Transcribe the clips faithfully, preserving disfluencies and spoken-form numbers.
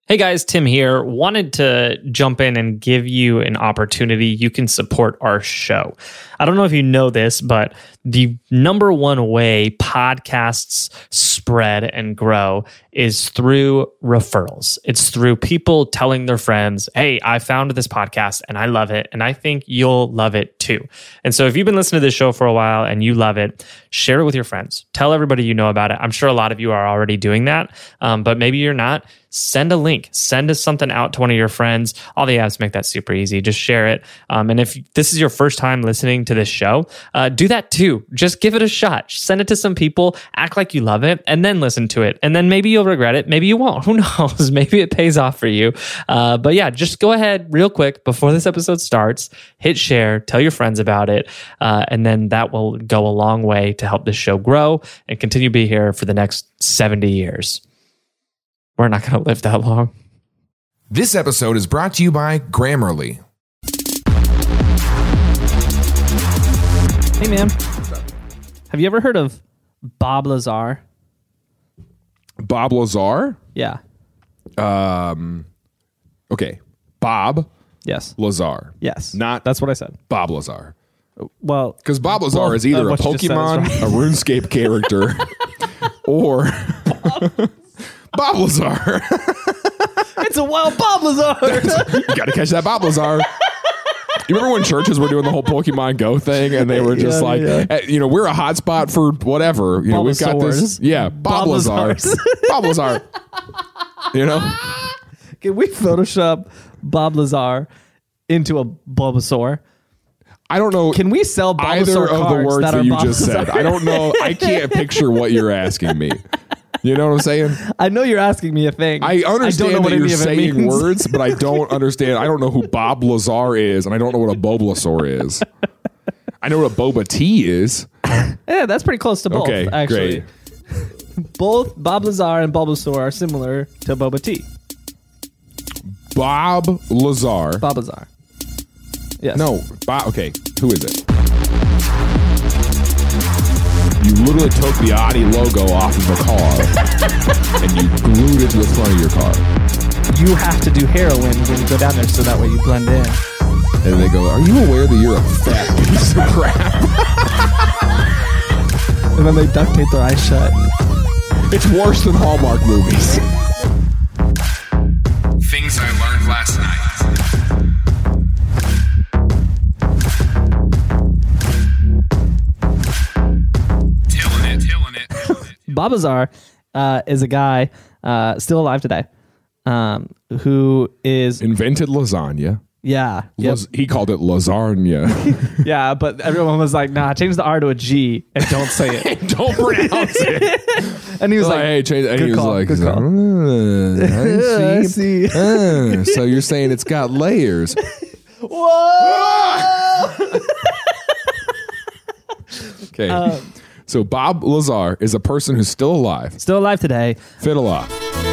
Hey guys, Tim here. Wanted to jump in and give you an opportunity you can support our show. I don't know if you know this, but the number one way podcasts spread and grow is through referrals. It's through people telling their friends, hey, I found this podcast and I love it, and I think you'll love it too. And so if you've been listening to this show for a while and you love it, share it with your friends. Tell everybody you know about it. I'm sure a lot of you are already doing that, um, but maybe you're not. Send a link. Send us something out to one of your friends. All the apps make that super easy. Just share it. Um, and if this is your first time listening to this show, uh, do that too. Just give it a shot. Send it to some people. Act like you love it, and then listen to it. And then maybe you'll regret it. Maybe you won't. Who knows? Maybe it pays off for you. Uh, but yeah, just go ahead real quick before this episode starts. Hit share. Tell your friends about it. Uh, and then that will go a long way to help this show grow and continue to be here for the next seventy years. We're not going to live that long. This episode is brought to you by Grammarly. Hey, man. Have you ever heard of Bob Lazar? Bob Lazar? Yeah. Um. Okay. Bob Yes. Lazar. Yes. Not That's what I said. Bob Lazar. Well, Because Bob Lazar both is either of a what you just said is Pokemon, right. a RuneScape character, or Bob Lazar. It's a wild Bob Lazar. You got to catch that Bob Lazar. You remember when churches were doing the whole Pokemon Go thing, and they were just Yeah, like, yeah. eh, you know, we're a hotspot for whatever. You know, we've got this. Bulbasaurs. Yeah, Bob, Bob Lazar. Lazars. Bob Lazar. You know, Can we Photoshop Bob Lazar into a Bulbasaur? I don't know. Can we sell Bulbasaur either of the cards words that, that, are you Bob just Lazar? said? I don't know. I can't picture what you're asking me. You know what I'm saying? I know you're asking me a thing. I understand I don't know what that you're any of it saying means. words, but I don't understand. I don't know who Bob Lazar is, and I don't know what a Bulbasaur is. I know what a Boba Tea is. Yeah, that's pretty close to both, Okay, actually. great. Both Bob Lazar and Bulbasaur are similar to Boba Tea. Bob Lazar. Bob Lazar. Yes. No, Bob. Okay, who is it? You literally took the Audi logo off of the car and you glued it to the front of your car. You have to do heroin when you go down there so that way you blend in. And they go, "Are you aware that you're a fat piece of crap?" And then they duct tape their eyes shut. It's worse than Hallmark movies. Things I learned last night. Tilling it, tilling it, tilling it. Bob Lazar uh, is a guy uh, still alive today um, who is, Invented lasagna. yeah. Yep. Las- he called it lasagna. Yeah, but everyone was like, nah, change the R to a G and don't say it. Don't pronounce it. And he was Like, like, hey, change. And good he was call, like, good call. "Uh, I I see. see. Uh, so you're saying it's got layers? Whoa! Okay. Um, so Bob Lazar is a person who's still alive. Still alive today. Fiddle off.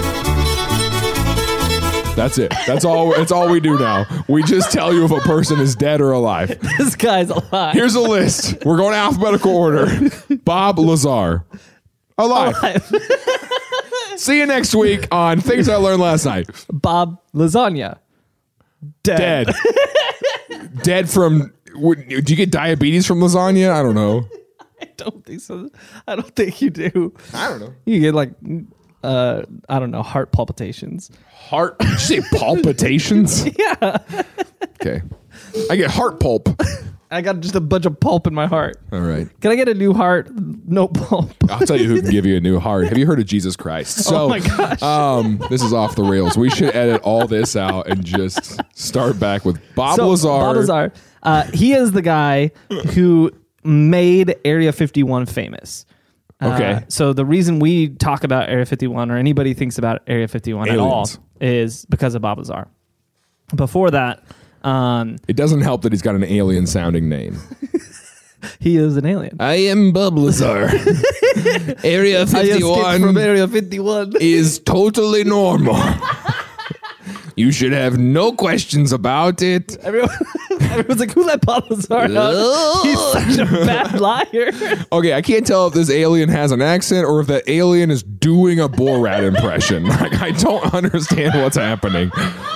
That's it. That's all. That's all we do now. We just tell you if a person is dead or alive. This guy's alive. Here's a list. We're going alphabetical order. Bob Lazar, alive. alive. See you next week on Things I Learned Last Night. Bob Lasagna. Dead. Dead. Dead from. would- Do you get diabetes from lasagna? I don't know. I don't think so. I don't think you do. I don't know. You get like, uh, I don't know, heart palpitations. Heart. Did you say palpitations? Yeah. Okay. I get heart pulp. I got just a bunch of pulp in my heart. All right. Can I get a new heart? No pulp. I'll tell you who can give you a new heart. Have you heard of Jesus Christ? So, Oh my gosh. um, this is off the rails. We should edit all this out and just start back with Bob So, Lazar. Bob Lazar. Uh, he is the guy who made Area fifty-one famous. Uh, Okay. So the reason we talk about Area fifty-one or anybody thinks about Area fifty-one Aliens. at all is because of Bob Lazar. Before that, um, It doesn't help that he's got an alien sounding name. he is an alien. I am Bob Lazar. Area I escaped from Area fifty-one. is totally normal. You should have no questions about it. Everyone, Everyone's like, who let Bob Lazar out? He's such a bad liar. Okay, I can't tell if this alien has an accent or if that alien is doing a Borat impression. Like, I don't understand what's happening.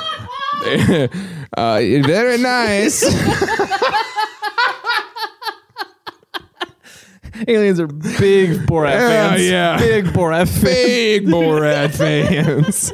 uh, very nice. Aliens are big Borat Yeah, fans. yeah. Big Borat fans. Big Borat fans.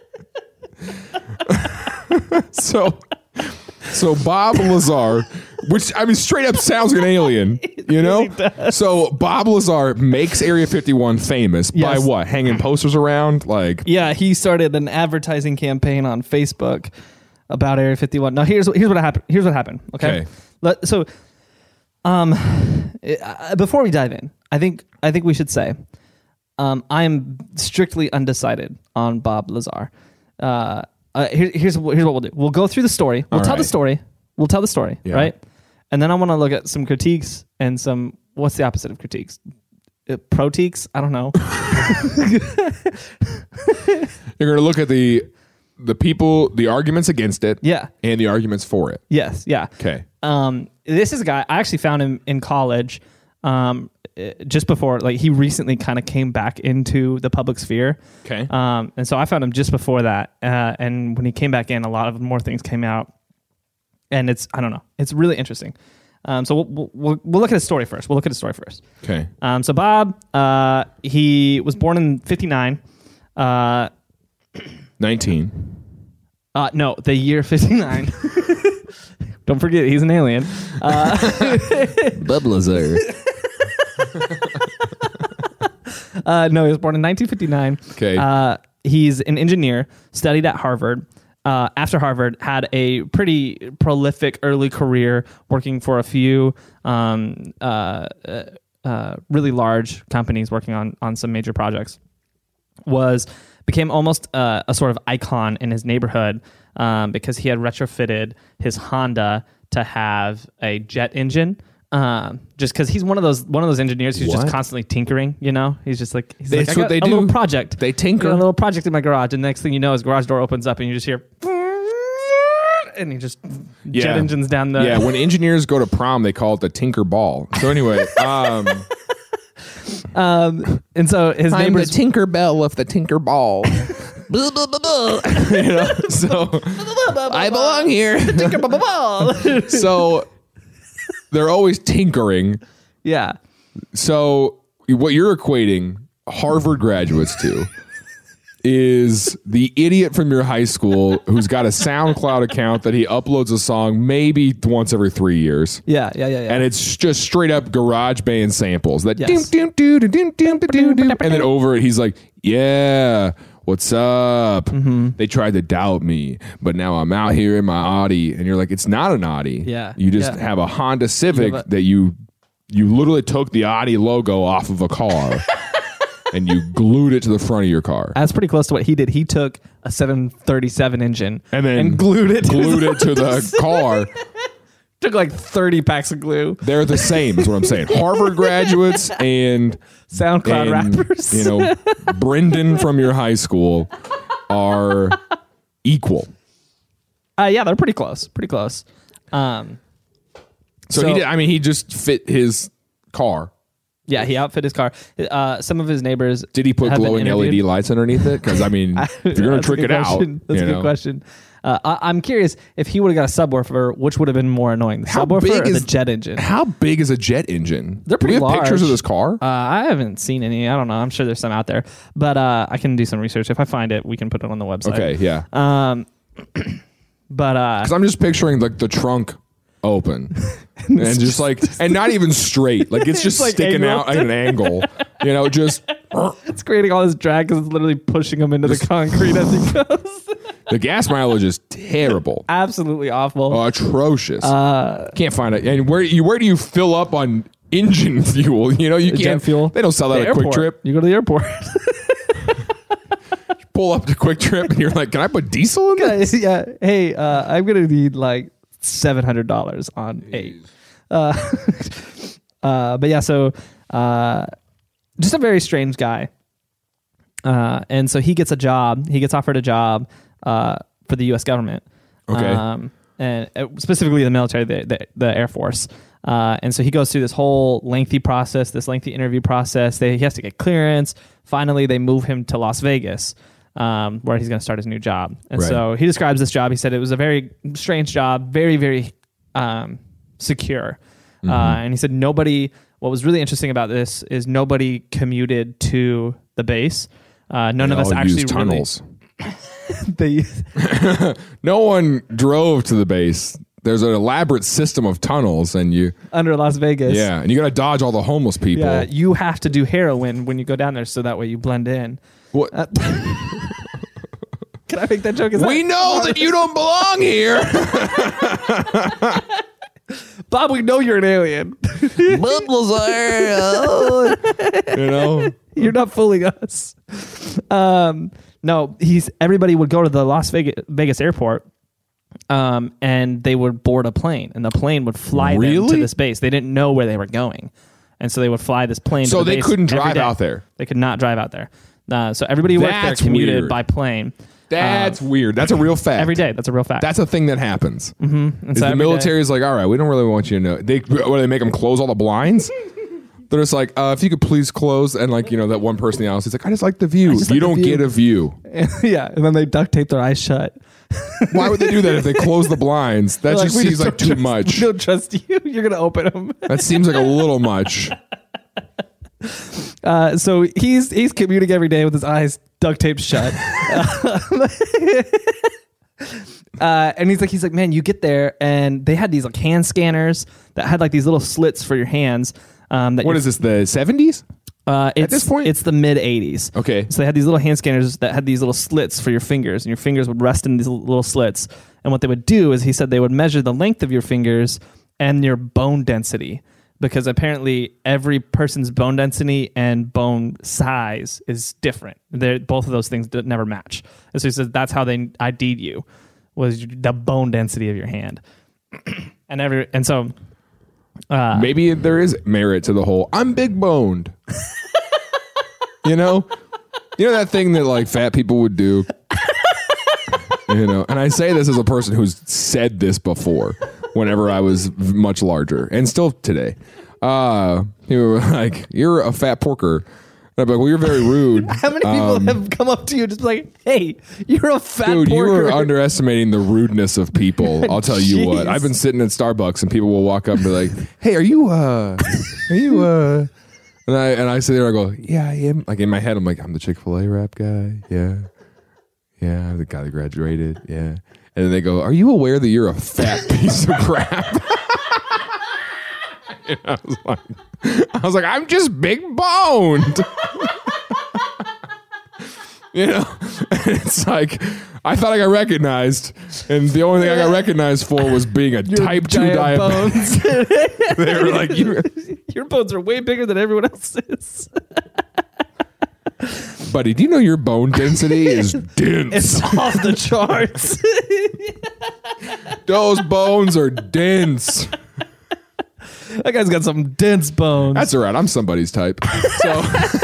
so, so Bob Lazar, which I mean, straight up sounds like an alien, you know? really So Bob Lazar makes Area fifty-one famous by Yes. what? Hanging posters around, like. Yeah, he started an advertising campaign on Facebook about Area fifty-one. Now, here's here's what happened. Here's what happened. Okay, Okay. Let, so, um, uh, before we dive in, I think I think we should say, um, I am strictly undecided on Bob Lazar. Uh, uh here, here's what- here's what we'll do. We'll go through the story. We'll All tell the right. story. We'll tell the story, Yeah. right? And then I want to look at some critiques and some. What's the opposite of critiques? Uh, proteques? I don't know. You're going to look at the the people, the arguments against it, Yeah. and the arguments for it. Yes. Yeah. Okay. Um, this is a guy I actually found him in college, um, uh, just before like he recently kind of came back into the public sphere. Okay. Um, and so I found him just before that, uh, and when he came back in, a lot of more things came out, and it's I don't know, it's really interesting. Um, so we'll, we'll we'll look at his story first. We'll look at his story first. Okay. Um, so Bob, uh, he was born in fifty-nine. Uh, nineteen. uh, no, the year fifty-nine. Don't forget, he's an alien. Uh, Bob Lazar. Uh, no, he was born in nineteen fifty-nine. Okay. Uh, he's an engineer, studied at Harvard. Uh, after Harvard, had a pretty prolific early career working for a few um, uh, uh, uh, really large companies, working on on some major projects. Was became almost uh, a sort of icon in his neighborhood um, because he had retrofitted his Honda to have a jet engine. Um, just because he's one of those one of those engineers who's What? just constantly tinkering, you know. He's just like he's That's like, I what got they a do. little project. They tinker. I got a little project in my garage, and next thing you know, his garage door opens up, and you just hear, and he just Yeah. jet engines down the. Yeah, when engineers go to prom, they call it the Tinker Ball. So anyway, um, Um, and so his I'm the neighbors. Tinker Bell of the Tinker Ball. you know, so I belong here. So they're always tinkering. yeah. So what you're equating Harvard graduates to is the idiot from your high school who's got a SoundCloud account that he uploads a song maybe once every three years. Yeah, yeah, yeah, yeah. And it's just straight up garage band samples that Yes. doom, doom, doom, doom, doom, doom, doom, and then over it he's like, yeah, what's up? Mm-hmm. They tried to doubt me, but now I'm out here in my Audi. And you're like, it's not an Audi. Yeah. You just Yeah. have a Honda Civic You have a- that you you literally took the Audi logo off of a car and you glued it to the front of your car. That's pretty close to what he did. He took a seven thirty-seven engine And then glued it. To glued his it to the car. Took like thirty packs of glue. They're the same, is what I'm saying. Harvard graduates and SoundCloud and, rappers. you know, Brendan from your high school are equal. Uh, yeah, they're pretty close. Pretty close. Um, So, So- he did, I mean, he just fit his car. yeah, he outfit his car. Uh, some of his neighbors. Did he put have been glowing L E D interviewed. lights underneath it? Because, I mean, if you're going That's to a trick good it question. out. That's you a good know. question. Uh, I, I'm curious if he would have got a subwoofer, which would have been more annoying, the How subwoofer big or is- the jet engine? How big is a jet engine? They're Do we pretty have pictures of large. this car? Uh, I haven't seen any. I don't know. I'm sure there's some out there, but uh, I can do some research. If I find it, we can put it on the website. Okay, yeah. Um, but uh, Because I'm just picturing like the trunk open and just like, and not even straight. Like it's just like sticking angled. out at an angle. You know, just it's creating all this drag because it's literally pushing him into the concrete as he goes. the gas mileage is terrible. Absolutely awful. Oh, atrocious. Uh, Can't find it. And where you where do you fill up on engine fuel? You know, you jet can't. fuel. They don't sell that The at Quick airport. Trip. You go to the airport. Pull up to Quick Trip, and you're like, "Can I put diesel in this?" yeah. Hey, uh, I'm gonna need like seven hundred dollars on eight. Uh, uh, but yeah, so uh, just a very strange guy. Uh, and so he gets a job. He gets offered a job uh, for the U S government. Okay. Um, and uh, specifically the military, the, the, the Air Force. Uh, and so he goes through this whole lengthy process, this lengthy interview process. They, he has to get clearance. Finally, they move him to Las Vegas, um, where he's going to start his new job. And Right. so he describes this job. He said it was a very strange job, very, very um, secure. Mm-hmm. Uh, and he said nobody, what was really interesting about this is nobody commuted to the base. Uh, none They of us all actually use tunnels. Really, they, No one drove to the base. There's an elaborate system of tunnels, and you, under Las Vegas. yeah, and you got to dodge all the homeless people. Yeah, you have to do heroin when you go down there, so that way you blend in. What? Uh, Can I make that joke? Is we that, know that you don't belong here. Bob, we know you're an alien. You know, You're not fooling us. Um, no, he's everybody would go to the Las Vegas, Vegas airport, um, and they would board a plane, and the plane would fly them to Really? this base. They didn't know where they were going, and so they would fly this plane. So to the they base couldn't every drive day. out there? They could not drive out there. Uh, so everybody who worked there That's commuted weird. by plane that's weird. That's a real fact. every day. That's a real fact. That's a thing that happens. And Is so the every military day- is like, all right, we don't really want you to know. They what do they make them close all the blinds? They're just like, uh, if you could please close, and like you know that one person in the house, he's like, I just like the view. just You like the don't view. get a view. yeah, and then they duct tape their eyes shut. Why would they do that if they close the blinds? That They're just like, we seems just like don't too trust- much. We don't trust you. You're gonna open them. That seems like a little much. Uh, so he's he's commuting every day with his eyes duct taped shut. uh, and he's like, he's like, man, you get there, and they had these like hand scanners that had like these little slits for your hands. Um, that What you- is this? The seventies? Uh, it's, this point? it's the mid eighties. Okay. So they had these little hand scanners that had these little slits for your fingers, and your fingers would rest in these little slits. And what they would do is, he said, they would measure the length of your fingers and your bone density, because apparently every person's bone density and bone size is different. They're, both of those things d- never match. And so he says that's how they I D'd you, was the bone density of your hand. and every and so. Uh, Maybe there is merit to the whole I'm big boned. You know? You know that thing that like fat people would do? You know, and I say this as a person who's said this before whenever I was v- much larger and still today. Uh, you were like, you're a fat porker. And I'd be like, well, you're very rude. How many people have come up to you just like, hey, you're a fat Dude, you porker. were underestimating the rudeness of people. I'll tell you what. Jeez. I've been sitting at Starbucks and people will walk up and be like, "Hey, are you uh are you uh?" And I and I sit there and I go, "Yeah, I am." Like in my head, I'm like, "I'm the Chick-fil-A rap guy." Yeah, yeah, I'm the guy that graduated. Yeah, and then they go, "Are you aware that you're a fat piece of crap?" And I was like, I was like, I'm just big boned. You know, and it's like I thought I got recognized, and the only thing I got recognized for was being a type two giant diabetic. They were like, you, Your bones are way bigger than everyone else's. buddy, do you know your bone density is dense? It's off the charts. Those bones are dense. That guy's got some dense bones. That's all right. I'm somebody's type. So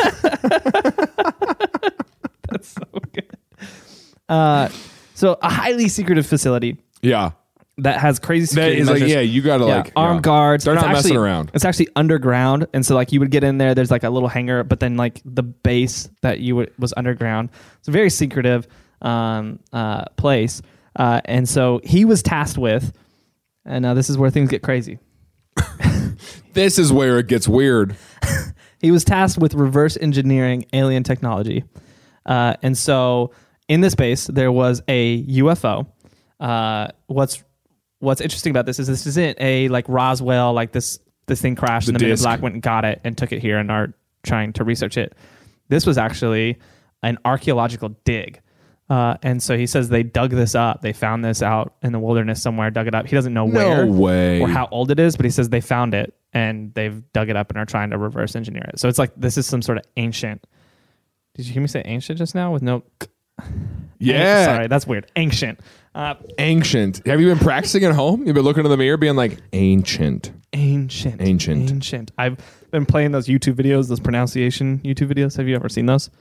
That's so good. Uh, so a highly secretive facility yeah, that has crazy that security is like measures. yeah, you gotta Yeah, like armed yeah. guards. They're It's not messing actually- around. It's actually underground, and so like you would get in there. There's like a little hangar, but then like the base that you would, was underground. It's a very secretive um, uh, place, uh, and so he was tasked with. And now this is where things get crazy. This is where it gets weird. He was tasked with reverse engineering alien technology. Uh, and so in this base, there was a U F O. Uh, what's what's interesting about this is this isn't a like Roswell, like this this thing crashed The and the Men in disc. Black went and got it and took it here and are trying to research it. This was actually an archaeological dig. Uh, and so he says they dug this up. They found this out in the wilderness somewhere, dug it up. He doesn't know No where way. or how old it is, but he says they found it and they've dug it up and are trying to reverse engineer it. So it's like this is some sort of ancient. Did you hear me say ancient just now with no? Yeah, Sorry, that's weird. Ancient. Uh, ancient. Have you been practicing at home? You've been looking in the mirror, being like ancient. ancient. Ancient. Ancient. I've been playing those YouTube videos, those pronunciation YouTube videos. Have you ever seen those?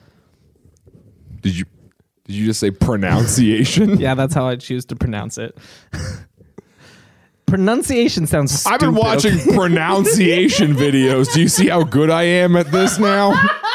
Did you? Did you just say pronunciation? Yeah, that's how I choose to pronounce it. pronunciation sounds stupid. I've been watching okay? pronunciation videos. Do you see how good I am at this now?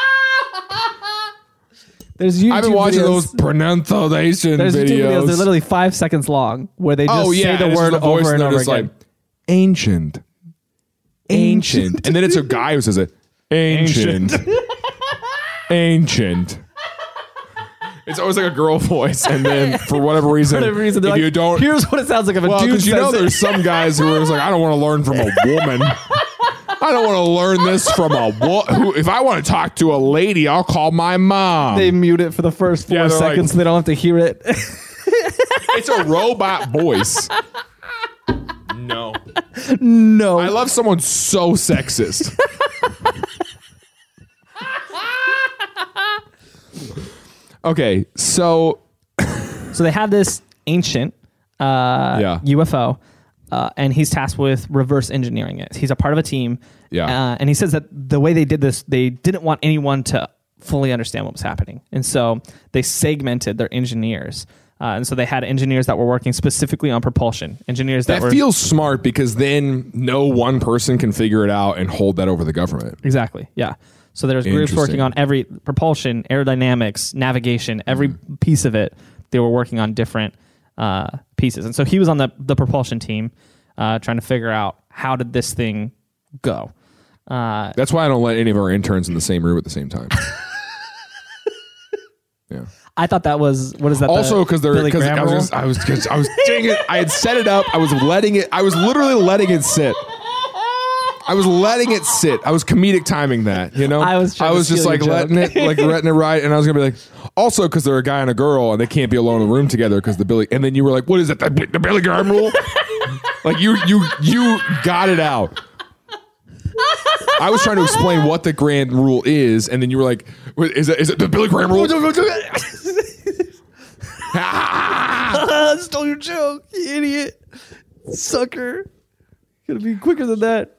There's YouTube I've been watching videos. those pronunciation There's videos. YouTube videos. They're literally five seconds long where they just oh yeah, say the and it's word just a voice over and they're over just again. like ancient, ancient, and then it's a guy who says it ancient, ancient. It's always like a girl voice, and then for whatever reason, For whatever reason, if they're like, you don't, here's what it sounds like if a well, dude because you says know, it. there's some guys who are just like, I don't want to learn from a woman. I don't want to learn this from a wo- who. If I want to talk to a lady, I'll call my mom. They mute it for the first four Yeah, they're seconds like- so they don't have to hear it. It's a robot voice. No, No. I love someone so sexist. Okay, so So they have this ancient uh, Yeah. U F O, uh, and he's tasked with reverse engineering it. He's a part of a team. Yeah. Uh, and he says that the way they did this, they didn't want anyone to fully understand what was happening. And so they segmented their engineers. Uh, and so they had engineers that were working specifically on propulsion, engineers that, that were... feels smart because then no one person can figure it out and hold that over the government. Exactly, yeah. So there's groups Interesting. working on every propulsion, aerodynamics, navigation, every Mm. piece of it. They were working on different uh, pieces. And so he was on the, the propulsion team uh, trying to figure out how did this thing go. Uh, That's why I don't let any of our interns in the same room at the same time. Yeah. I thought that was, what is that? Also, because they're Billy because I Graham was rule? just, I was just, I was dang it. I had set it up. I was letting it. I was literally letting it sit. I was letting it sit. I was comedic timing that, you know. I was trying I to was just steal like your letting joke. it, like letting it ride, and I was gonna be like, also because they're a guy and a girl and they can't be alone in the room together because the Billy. And then you were like, what is it? The, the Billy Graham rule? Like you, you, you got it out. I was trying to explain what the grand rule is, and then you were like, "Wait, is it is it the Billy Graham rule?" I stole your joke, you idiot. Sucker. Gotta be quicker than that.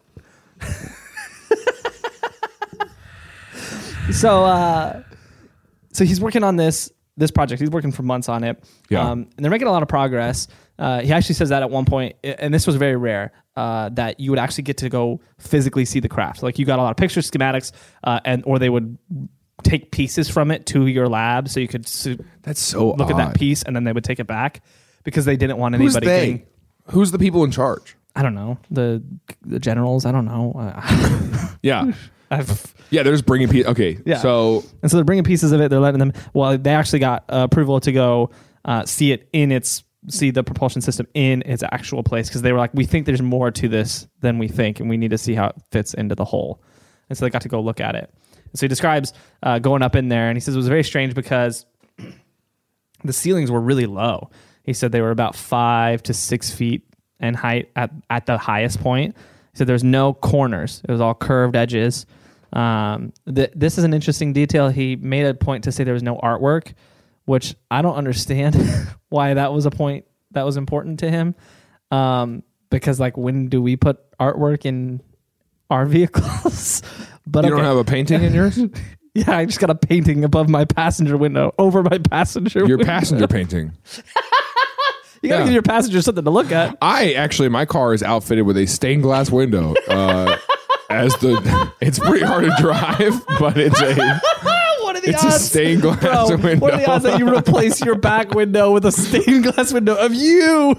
so uh so he's working on this this project. He's working for months on it. Yeah. Um, and they're making a lot of progress. Uh, he actually says that at one point, and this was very rare, uh, that you would actually get to go physically see the craft. Like you got a lot of pictures, schematics, uh, and or they would take pieces from it to your lab so you could su- That's so look at that odd. piece, and then they would take it back because they didn't want Who's anybody they? getting. Who's the people in charge? I don't know, the the generals. I don't know. Uh, Yeah, I've, yeah. They're just bringing people. Okay, Yeah. so and so they're bringing pieces of it. They're letting them. Well, they actually got uh, approval to go uh, see it in its see the propulsion system in its actual place because they were like, we think there's more to this than we think, and we need to see how it fits into the whole. And so they got to go look at it. And so he describes uh, going up in there, and he says it was very strange because the ceilings were really low. He said they were about five to six feet in height at, at the highest point. He said there's no corners. It was all curved edges. Um, th- this is an interesting detail. He made a point to say there was no artwork, which I don't understand why that was a point that was important to him. Um, because like, when do we put artwork in our vehicles? But you okay. don't have a painting in yours. Yeah, I just got a painting above my passenger window, over my passenger Your window. passenger painting. You gotta Yeah. give your passengers something to look at. I actually, my car is outfitted with a stained glass window. Uh, as the, it's pretty hard to drive, but it's a. What are the It's a odds? stained glass Bro, window. What are the odds that you replace your back window with a stained glass window of you?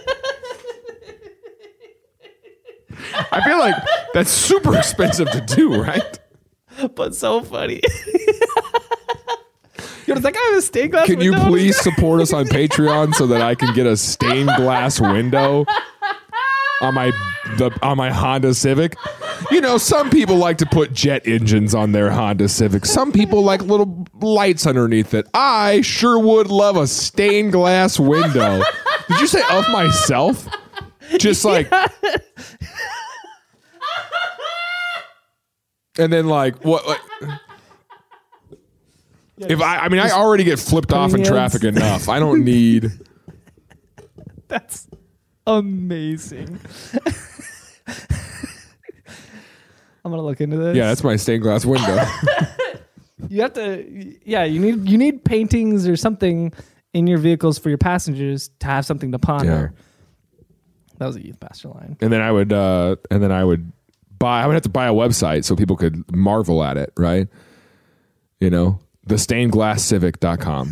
I feel like that's super expensive to do, right? But so funny. Yo, does that guy have a stained glass Can you window? please support us on Patreon so that I can get a stained glass window on my the on my Honda Civic? You know, some people like to put jet engines on their Honda Civic. Some people like little lights underneath it. I sure would love a stained glass window. Did you say of myself? Just like and then like what like, if I I mean I already get flipped off in Opinions. traffic enough. I don't need That's amazing. I'm gonna look into this. Yeah, that's my stained glass window. You have to, yeah. You need you need paintings or something in your vehicles for your passengers to have something to ponder. That was a youth pastor line. And then I would, uh, and then I would buy. I would have to buy a website so people could marvel at it, right? You know, the stained glass civic dot com.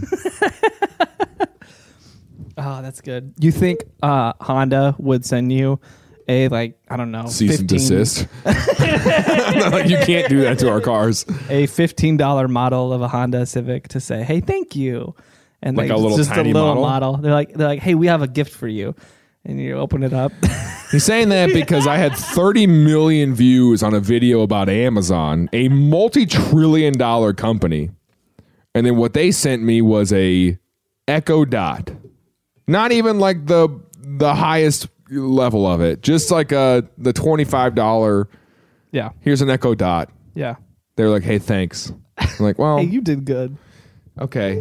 Oh, that's good. You think uh, Honda would send you a, like, I don't know, Cease and fifteen desist. Like, you can't do that to our cars. a fifteen dollars model of a Honda Civic to say, hey, thank you. And Like like a little just tiny a little model? model. They're like, they're like, hey, we have a gift for you. And you open it up. He's saying that because I had thirty million views on a video about Amazon, a multi-trillion dollar company. And then what they sent me was a Echo Dot. Not even like the the highest level of it. Just like a the twenty-five dollars. Yeah. Here's an Echo Dot. Yeah. They're like, hey, thanks. I'm like, well, Hey, you did good. okay.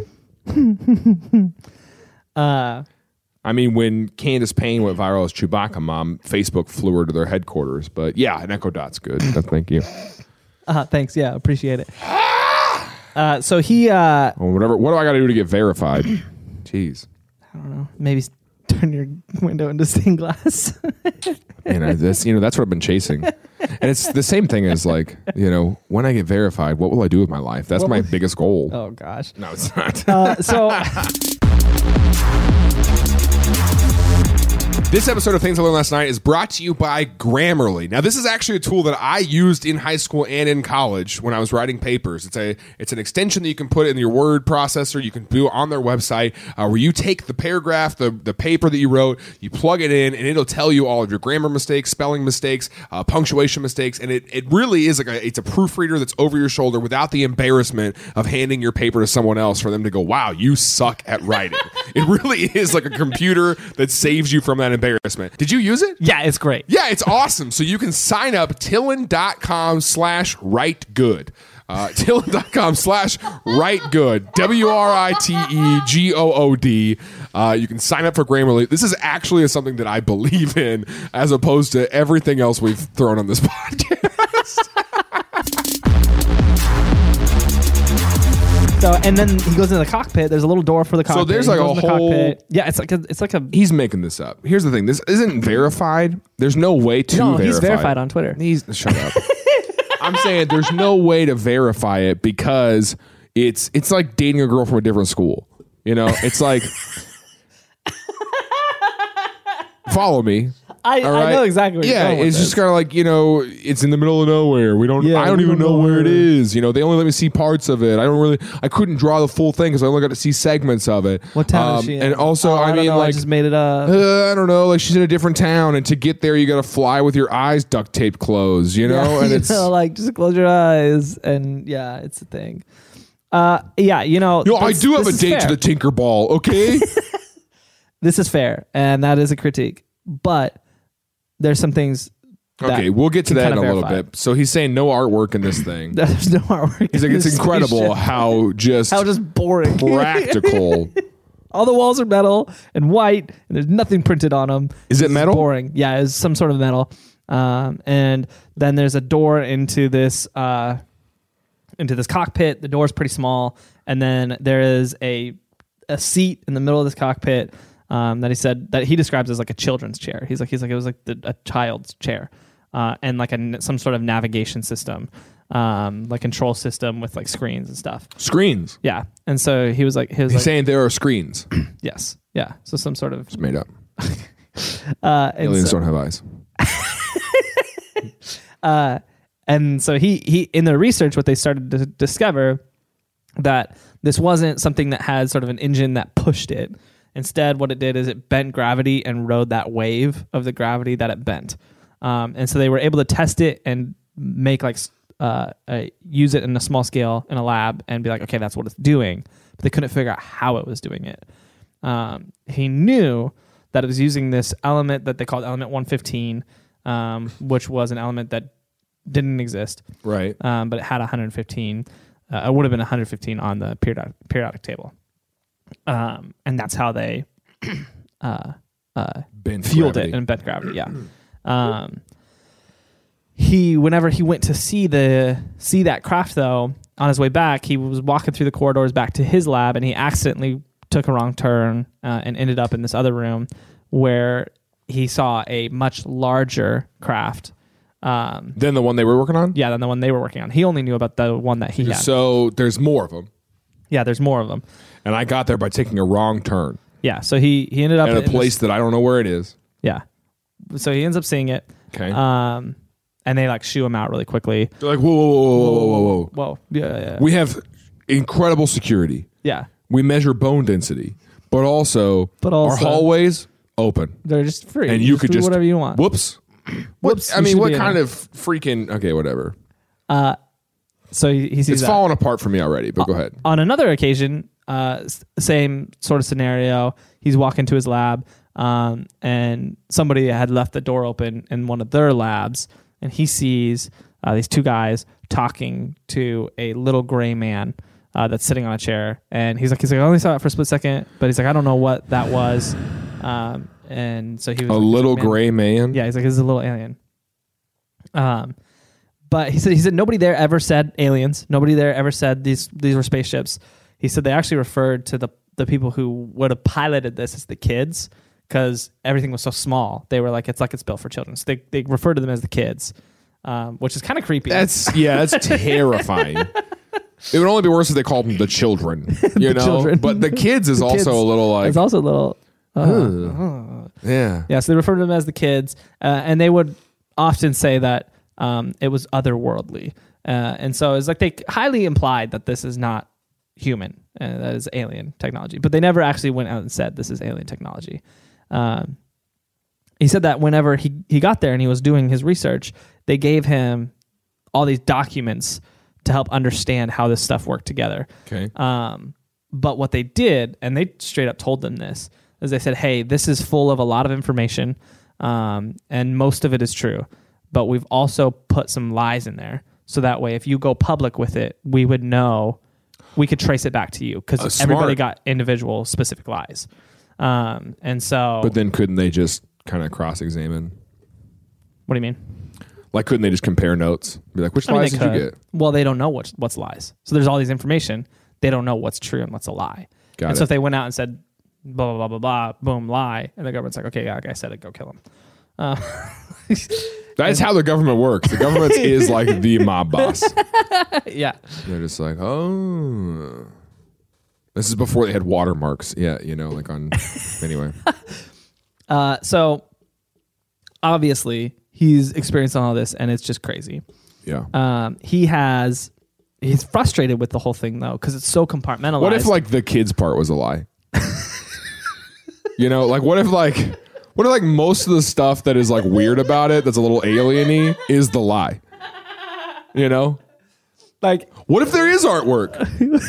Uh, I mean, when Candace Payne went viral as Chewbacca Mom, Facebook flew her to their headquarters. But yeah, an Echo Dot's good. Thank you. uh, thanks. Yeah. Appreciate it. Uh, so he, uh, Well, whatever. What do I got to do to get verified? Jeez. I don't know, maybe s- turn your window into stained glass. And I, that's you know that's what I've been chasing, and it's the same thing as like you know when I get verified, what will I do with my life? That's What my will- biggest goal. Oh, gosh. No, it's not. Uh, so This episode of Things I Learned Last Night is brought to you by Grammarly. Now, this is actually a tool that I used in high school and in college when I was writing papers. It's a it's an extension that you can put in your word processor. You can do it on their website uh, where you take the paragraph, the, the paper that you wrote, you plug it in, and it'll tell you all of your grammar mistakes, spelling mistakes, uh, punctuation mistakes, and it, it really is like a, it's a proofreader that's over your shoulder without the embarrassment of handing your paper to someone else for them to go, wow, you suck at writing. It really is like a computer that saves you from that embarrassment. Did you use it? yeah, it's great. Yeah, it's awesome. So you can sign up Tillin.com slash write good. Uh, Tillin.com slash write good. W R I T E G O O D. Uh, you can sign up for Grammarly. This is actually something that I believe in as opposed to everything else we've thrown on this podcast. So, and then he goes into the cockpit. There's a little door for the cockpit. there's He like goes a in the whole- cockpit. Yeah, it's like a, it's like a. He's making this up. Here's the thing. This isn't verified. There's no way to No, verify he's it. verified on Twitter. He's shut up. I'm saying there's no way to verify it because it's it's like dating a girl from a different school. You know, it's like follow me. I, All I right? know exactly what you're Yeah, going with it's just this. kind of like, you know, it's in the middle of nowhere. We don't. Yeah, I don't we even don't know know where it where. is. You know, they only let me see parts of it. I don't really. I couldn't draw the full thing because I only got to see segments of it. What town Um, is she in? And also, Oh, I, don't mean, know, like, I just made it up. uh, I don't know. Like she's in a different town, and to get there, you got to fly with your eyes duct taped closed. You know, Yeah, and you it's. know, like just close your eyes, and yeah, it's a thing. Uh, yeah, you know. You know, I this- do have this a is date fair. to the Tinkerball. Okay. This is fair, and that is a critique. But there's some things. that Okay, we'll get to can that in a kinda little verify. bit. So he's saying no artwork in this thing. There's no artwork. He's like, in it's this incredible station. how just How just boring. practical. All the walls are metal and white, and there's nothing printed on them. Is it It's metal? Boring. Yeah, it's some sort of metal. Um, and then there's a door into this uh, into this cockpit. The door's pretty small, and then there is a a seat in the middle of this cockpit um, that he said that he describes as like a children's chair. He's like he's like it was like the, a child's chair, uh, and like a some sort of navigation system, um, like control system with like screens and stuff. Screens. Yeah, and so he was like he was He's like saying there are screens. yes, yeah. So some sort of It's made up. uh, and Aliens so, don't have eyes. uh, and so he he in their research, what they started to discover that this wasn't something that had sort of an engine that pushed it. Instead, what it did is it bent gravity and rode that wave of the gravity that it bent. Um, and so they were able to test it and make like uh, uh, use it in a small scale in a lab and be like, okay, that's what it's doing. But they couldn't figure out how it was doing it. Um, he knew that it was using this element that they called element one fifteen, um, which was an element that didn't exist, Right. um, but it had one hundred fifteen. Uh, it would have been one hundred fifteen on the periodic, periodic table. Um, and that's how they uh, uh, Bent fueled gravity. it and bent gravity. Yeah. Um, he, whenever he went to see the see that craft, though, on his way back, he was walking through the corridors back to his lab, and he accidentally took a wrong turn uh, and ended up in this other room where he saw a much larger craft. Um, Then the one they were working on? yeah, than the one they were working on. He only knew about the one that he had. So there's more of them. Yeah, there's more of them. And I got there by taking a wrong turn Yeah, so he he ended up at a in place this- that I don't know where it is. yeah, so he ends up seeing it. Okay. Um, and they like shoo him out really quickly. They're like, whoa, whoa, whoa, whoa, whoa, whoa, whoa. Whoa, yeah, yeah, We have incredible security. yeah. We measure bone density, but also, But our also- hallways open. They're just free, And you could do just whatever you want. Whoops. Whoops, What, I you mean, should what be in kind there. of freaking? Okay, whatever. So he, he sees It's that. falling apart for me already. But go ahead. On another occasion, uh, s- same sort of scenario. He's walking to his lab, um, and somebody had left the door open in one of their labs, and he sees uh, these two guys talking to a little gray man uh, that's sitting on a chair, and he's like, he's like, I only saw it for a split second, but he's like, I don't know what that was, um, and so he was A like, he's little like, "Man." gray man. Yeah, he's like, this is a little alien. Um, but he said he said nobody there ever said aliens. Nobody there ever said these these were spaceships. He said they actually referred to the the people who would have piloted this as the kids because everything was so small. They were like, it's like it's built for children. So they they referred to them as the kids, um, which is kind of creepy. That's yeah, that's terrifying. It would only be worse if they called them the children, you know. children. But the kids is The also kids. a little like, It's also a little. Uh, yeah, Yeah, so they referred to them as the kids, uh, and they would often say that um, it was otherworldly. Uh, and so it's like they highly implied that this is not human, uh, that is alien technology. But they never actually went out and said this is alien technology. Um, he said that whenever he, he got there and he was doing his research, they gave him all these documents to help understand how this stuff worked together. okay. Um, but what they did, and they straight up told them this, is they said, hey, this is full of a lot of information, um, and most of it is true. But we've also put some lies in there. So that way, if you go public with it, we would know, we could trace it back to you. Because Uh, everybody smart. got individual specific lies. Um, and so, But then couldn't they just kind of cross-examine? what do you mean? Like, couldn't they just compare notes? Be like, which I mean, lies they did you could. get? Well, they don't know what's, what's lies. So there's all these information. They don't know what's true and what's a lie. Got and it. so if they went out and said, blah, blah, blah, blah, blah, boom, lie. And the government's like, okay, yeah, like I said it, go kill him. Uh, That's how the government works. The government is like the mob boss. yeah. They're just like, oh. This is before they had watermarks. Yeah, you know, like on. Anyway. Uh, so obviously he's experienced all this and it's just crazy. Yeah. Um, he has, he's frustrated with the whole thing though, because it's so compartmentalized. What if like the kids part was a lie? You know, like what if like what if like most of the stuff that is like weird about it, that's a little alien-y, is the lie? You know? like, What if there is artwork?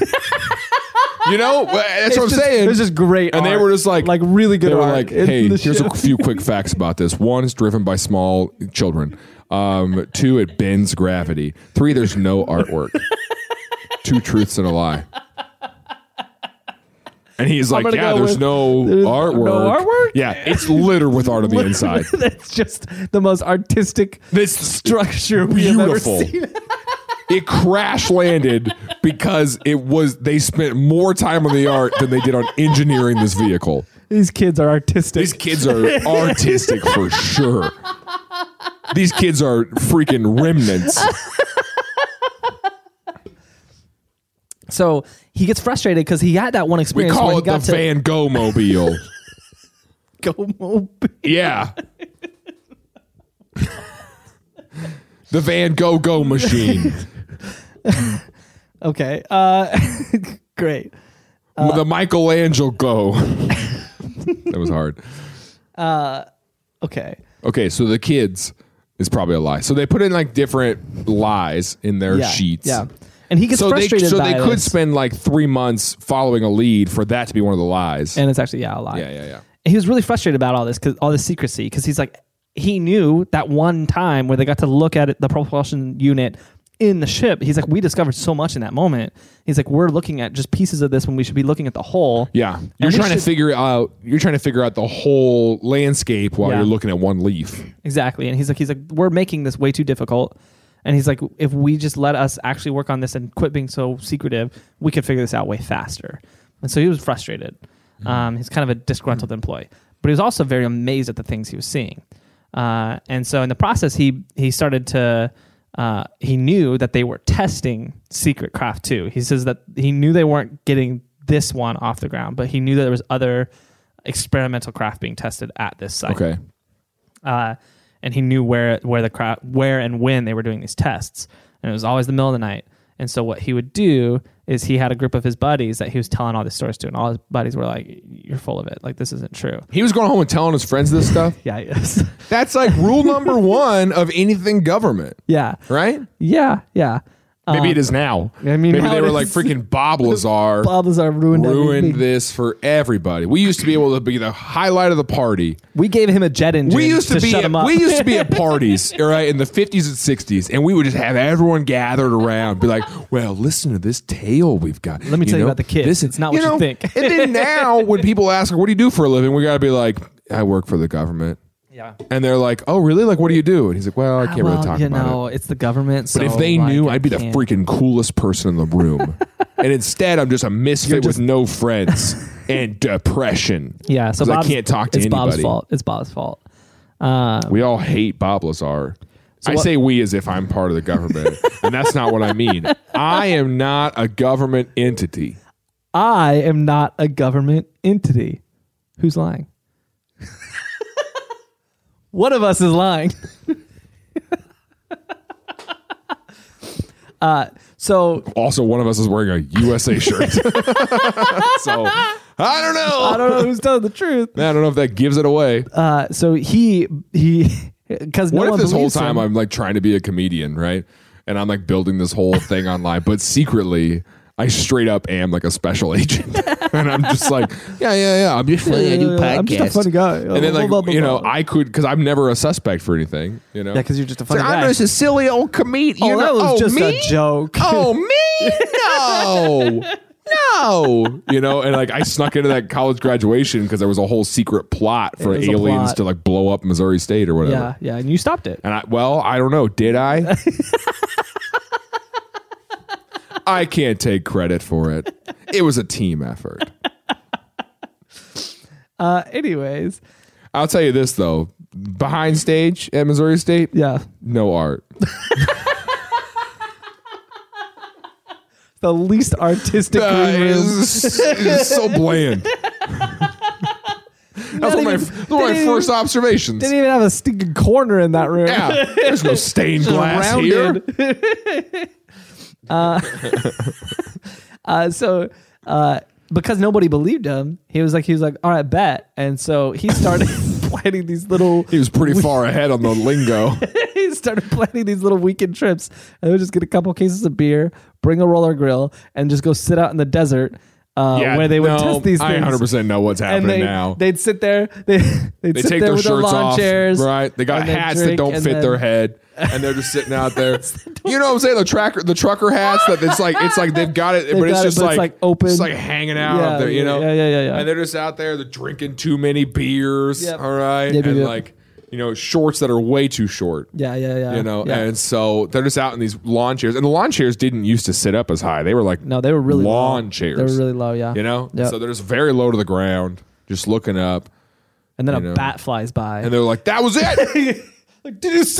You know? That's what I'm just- saying. it's just great And they art. were just like Like, really good They were art like, in hey, the here's show." a few quick facts about this. One, it's driven by small children. Um, two, it bends gravity. Three, there's no artwork. Two truths and a lie. And he's like, gonna yeah, go there's with- no there's artwork. no artwork? Yeah, it's littered with art on the inside. That's just the most artistic This structure we have ever beautiful. seen. It crash landed because it was they spent more time on the art than they did on engineering this vehicle. These kids are artistic. These kids are artistic for sure. These kids are freaking remnants. So he gets frustrated because he had that one We experience where call he it the got to Van Gogh mobile. go mobile. Yeah. The Van Gogh Go machine. Okay. Uh, great. the Michelangelo Go. That was hard. Okay. Okay, so the kids is probably a lie. So they put in like different lies in their Yeah. sheets. Yeah. And he gets So they frustrated so by they could this. spend like three months following a lead for that to be one of the lies. And it's actually, yeah, a lie. yeah, yeah, yeah. And he was really frustrated about all this, cause all this secrecy, because he's like, he knew that one time where they got to look at it, the propulsion unit in the ship. He's like, we discovered so much in that moment. He's like, we're looking at just pieces of this when we should be looking at the whole. Yeah, you're we trying to should- figure out. You're trying to figure out the whole landscape while Yeah. you're looking at one leaf. Exactly. And he's like, he's like, we're making this way too difficult. And he's like, if we just let us actually work on this and quit being so secretive, we could figure this out way faster. And so he was frustrated. Um, he's kind of a disgruntled employee, but he was also very amazed at the things he was seeing. Uh, and so in the process, he he started to uh, he knew that they were testing secret craft too. He says that he knew they weren't getting this one off the ground, but he knew that there was other experimental craft being tested at this site. Okay. Uh, and he knew where where the craft, where and when they were doing these tests, and it was always the middle of the night. And so what he would do is he had a group of his buddies that he was telling all these stories to, and all his buddies were like, "You're full of it. Like, this isn't true." He was going home and telling his friends this stuff. Yeah, yes. That's like rule number one of anything government, yeah, right? yeah, yeah. Maybe Um, it is now. I mean, maybe now they it were like is. freaking Bob Lazar. Bob Lazar ruined ruined everything. this for everybody. We used to be able to be the highlight of the party. We gave him a jet engine. We used to, be shut at, him up. we used to be at parties, all right, in the fifties and sixties, and we would just have everyone gathered around, be like, "Well, listen to this tale we've got. Let me tell you know, about the kids. This, It's not what you think." And then now, when people ask, "What do you do for a living?" we got to be like, "I work for the government." Yeah. And they're like, "Oh, really? Like, what do you do?" And he's like, "Well, I can't well, really talk you about know, it." it's the government. But so, if they like, knew, I I'd be the can't. freaking coolest person in the room. And instead, I'm just a misfit just- with no friends and depression. Yeah, so 'Cause I Bob's, can't talk to it's anybody. Bob's fault. It's Bob's fault. Uh, We all hate Bob Lazar. I what- say we as if I'm part of the government, and that's not what I mean. I am not a government entity. I am not a government entity. Who's lying? One of us is lying. uh, so Also, one of us is wearing a U S A shirt. So I don't know. I don't know who's telling the truth. I don't know if that gives it away. Uh, so he he because no What if one this whole believes time him. I'm like trying to be a comedian, right? And I'm like building this whole thing online, but secretly I straight up am like a special agent. And I'm just like, yeah, yeah, yeah. I'm just funny. I do podcasts. I'm just a funny guy. And then like, you know, I could, because I'm never a suspect for anything, you know? yeah, because you're just a funny So guy. I'm just a silly old comedian. oh, You that know- was oh, just me? a joke. Oh, me? No. No. You know, and like I snuck into that college graduation because there was a whole secret plot for It was a aliens plot. to like blow up Missouri State or whatever. yeah, yeah, and you stopped it. And I, well, I don't know. Did I? I can't take credit for it. It was a team effort. Uh, anyways, I'll tell you this though. Behind stage at Missouri State, yeah, no art. the least artistic Uh, green room. it's, it's so bland. That's one of my, even- that's one of my didn't first observations. Didn't even have a stinking corner in that room. Yeah, there's no stained glass here. Rounded. uh, uh, so uh, because nobody believed him, he was like, he was like, all right, bet. And so he started planning these little. He was pretty far ahead on the lingo. He started planning these little weekend trips, and they would just get a couple cases of beer, bring a roller grill, and just go sit out in the desert. Uh, Yeah, where they would no, test these things. I one hundred percent know what's and happening they, now. they'd sit there. They they'd They sit take there their with their shirts lawn off, chairs, right? They got and then hats that drink, don't and fit then- their head, and they're just sitting out there. You know what I'm saying? The tracker, the trucker hats that it's like it's like they've got it, but it's got it, just but like, it's like open. it's like hanging out Yeah, up there, you know? yeah, yeah, yeah, yeah. And they're just out there, they're drinking too many beers, Yep. all right, Yep, yep, and yep. like you know shorts that are way too short. Yeah, yeah, yeah. You know, yeah. and so they're just out in these lawn chairs, and the lawn chairs didn't used to sit up as high; they were like no, they were really lawn low. chairs. They were really low. Yeah, you know, Yep. so they're just very low to the ground, just looking up, and then a you know. bat flies by. and they're like, "That was it." like, did you see?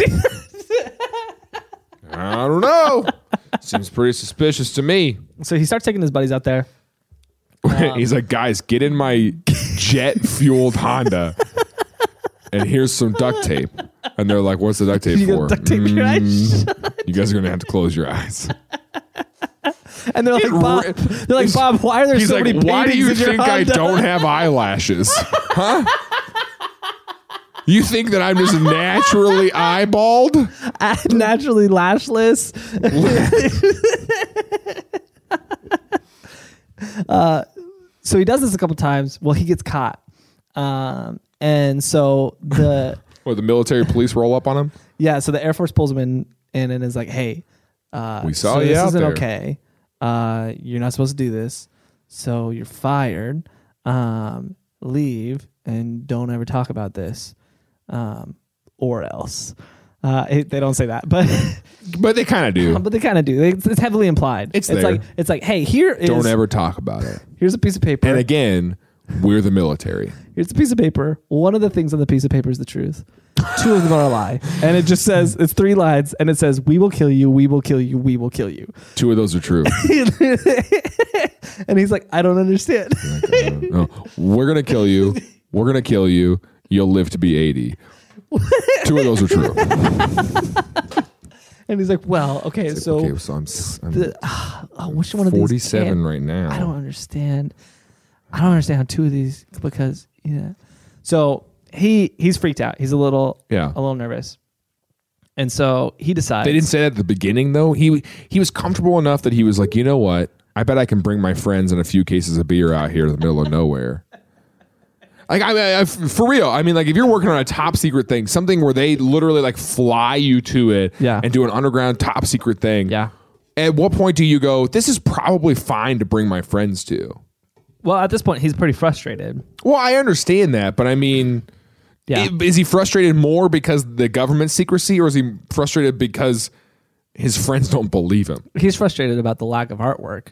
I don't know. Seems pretty suspicious to me. So he starts taking his buddies out there. He's like, guys, get in my jet fueled Honda, and here's some duct tape. And they're like, what's the duct tape You for? got duct tape your eyes Mm, you guys are gonna have to close your eyes. And they're like, Bob, they're like, Bob, why are there He's so like, many why do paintings you in your think I Honda?" don't have eyelashes? Huh? You think that I'm just naturally eyeballed? naturally lashless? uh, so he does this a couple times. Well, he gets caught, um, and so the Or the military police roll up on him? yeah, so the Air Force pulls him in, in and is like, "Hey, uh, We saw so you this out isn't there." okay. Uh, you're not supposed to do this. So you're fired. Um, leave and don't ever talk about this, um, or else." Uh, it, they don't say that, but But they kind of do. but they kind of do. They, it's heavily implied. It's it's there. like it's like, hey, here is Don't ever talk about it. here's a piece of paper. And again, We're the military. Here's a piece of paper. One of the things on the piece of paper is the truth. Two of them are a lie. And it just says, it's three lines, and it says, we will kill you, we will kill you, we will kill you. Two of those are true. And he's like, I don't understand. Like, uh, no, we're going to kill you. We're going to kill you. You'll live to be eighty. Two of those are true. And he's like, well, okay, Like, so, okay, so I'm, s- I'm the, uh, which one of these forty-seven can't- right now. I don't understand. I don't understand how two of these, because, yeah. So he he's freaked out. He's a little, Yeah. a little nervous. And so he decides. They didn't say that at the beginning, though. He he was comfortable enough that he was like, you know what? I bet I can bring my friends and a few cases of beer out here to the middle of nowhere. Like, I mean, I, for real. I mean, like, if you're working on a top secret thing, something where they literally like fly you to it, Yeah. and do an underground top secret thing. Yeah. At what point do you go, this is probably fine to bring my friends to? Well, at this point, he's pretty frustrated. Well, I understand that, but I mean, Yeah. i- is he frustrated more because the government secrecy, or is he frustrated because his friends don't believe him? He's frustrated about the lack of artwork.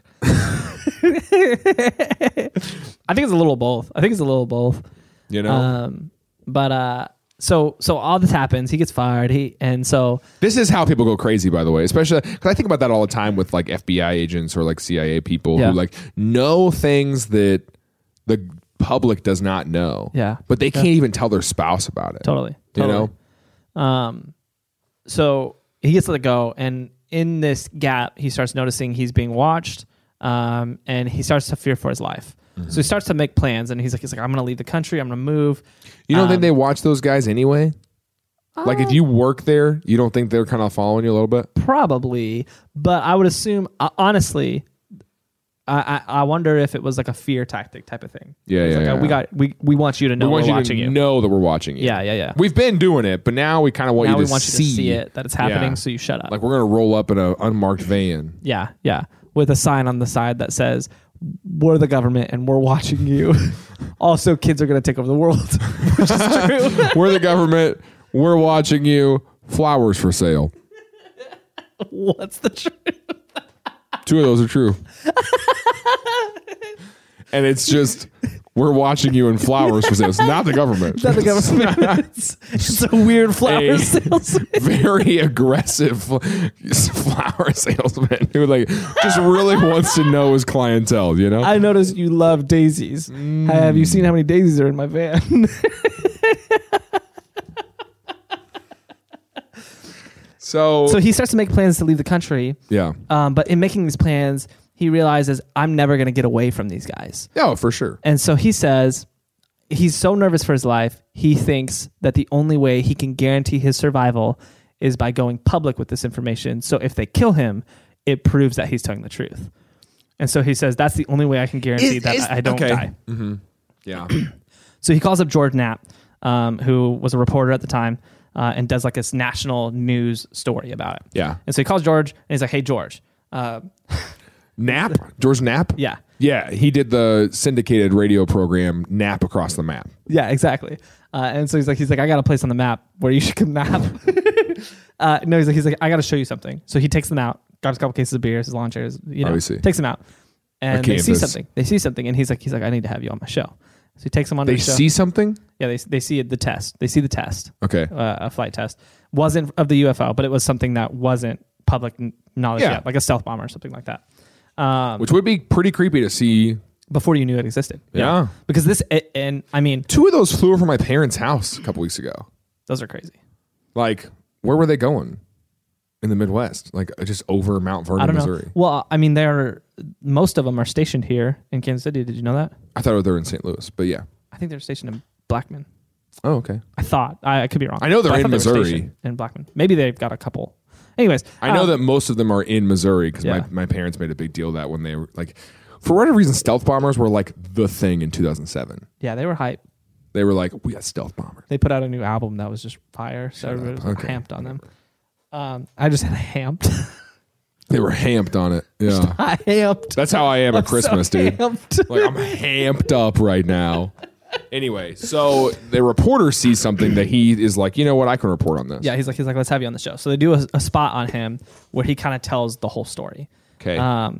I think it's a little both. I think it's a little both. You know? Um, but uh, so so all this happens. He gets fired. He and so This is how people go crazy, by the way, especially because I think about that all the time with like F B I agents or like C I A people Yeah. who like know things that the public does not know. Yeah. But they can't even tell their spouse about it. totally, You totally. know? Um, so he gets let go, and in this gap, he starts noticing he's being watched, um, and he starts to fear for his life. Mm-hmm. So he starts to make plans, and he's like, he's like, I'm going to leave the country. I'm going to move. You don't Um, think they watch those guys anyway? Like if you work there, you don't think they're kind of following you a little bit? Probably, but I would assume, uh, honestly, I, I I wonder if it was like a fear tactic type of thing. Yeah, It's yeah, like, yeah. uh, We got we we want you to know We want we're you watching to you. know that we're watching you. Yeah, yeah, yeah. We've been doing it, but now we kind of want now you we to want you see, to see it that it's happening, Yeah. so you shut up. Like we're gonna roll up in an unmarked van. yeah, yeah, with a sign on the side that says, "We're the government and we're watching you." Also, kids are going to take over the world, which is true. We're the government. We're watching you. Flowers for sale. What's the truth? Two of those are true. And it's just, we're watching you in flowers for sale. It's not the government. Not the government. it's, it's a weird flower A salesman. very aggressive fl- flower salesman who like just really wants to know his clientele, you know? I noticed you love daisies. Have you seen how many daisies are in my van? so, So he starts to make plans to leave the country. yeah. Um, but in making these plans, he realizes I'm never going to get away from these guys. Oh, for sure. And so he says he's so nervous for his life, he thinks that the only way he can guarantee his survival is by going public with this information. So if they kill him, it proves that he's telling the truth. And so he says that's the only way I can guarantee Is- that is- I don't okay. die. Yeah. So he calls up George Knapp, um, who was a reporter at the time, uh, and does like this national news story about it. Yeah. And so he calls George, and he's like, "Hey, George, uh, Nap? George Knapp? yeah, Yeah, he did the syndicated radio program Nap Across the Map. yeah, exactly." Uh, and so he's like, "He's like, I got a place on the map where you should come nap." uh, no, he's like, "He's like, I got to show you something." So he takes them out, grabs a couple cases of beer, his lawn chairs, you know, Obviously. takes them out, and they see campus. something. They see something, and he's like, "He's like, I need to have you on my show." So he takes them on They the show. see something? Yeah, they they see the test. They see the test. Okay. Uh, a flight test wasn't of the U F O, but it was something that wasn't public n- knowledge Yeah. yet, like a stealth bomber or something like that. Um, Which would be pretty creepy to see. before you knew it existed. Yeah. because this a- and I mean Two of those flew over my parents' house a couple weeks ago. those are crazy. Like, where were they going? In the Midwest, like just over Mount Vernon, I don't know. Missouri. Well, I mean, they're most of them are stationed here in Kansas City. Did you know that? I thought they were in Saint Louis, but yeah. I think they're stationed in Blackman. Oh, okay. I thought I, I could be wrong. I know they're But in thought they were Missouri. stationed in Blackman. Maybe they've got a couple. Anyways, I know um, that most of them are in Missouri because Yeah. my, my parents made a big deal of that when they were like, for whatever reason, stealth bombers were like the thing in two thousand seven. Yeah, they were hype. They were like, we got stealth bombers. They put out a new album that was just fire, so Shut everybody up. was like Okay. hamped on them. Um, I just had hamped. They were hamped on it. Yeah. I hamped. That's how I am at I'm so Christmas, dude. hamped. Like, I'm hamped up right now. Anyway, so the reporter sees something that he is like, you know what, I can report on this. Yeah, he's like, he's like, let's have you on the show. So they do a, a spot on him where he kind of tells the whole story. Okay. Um,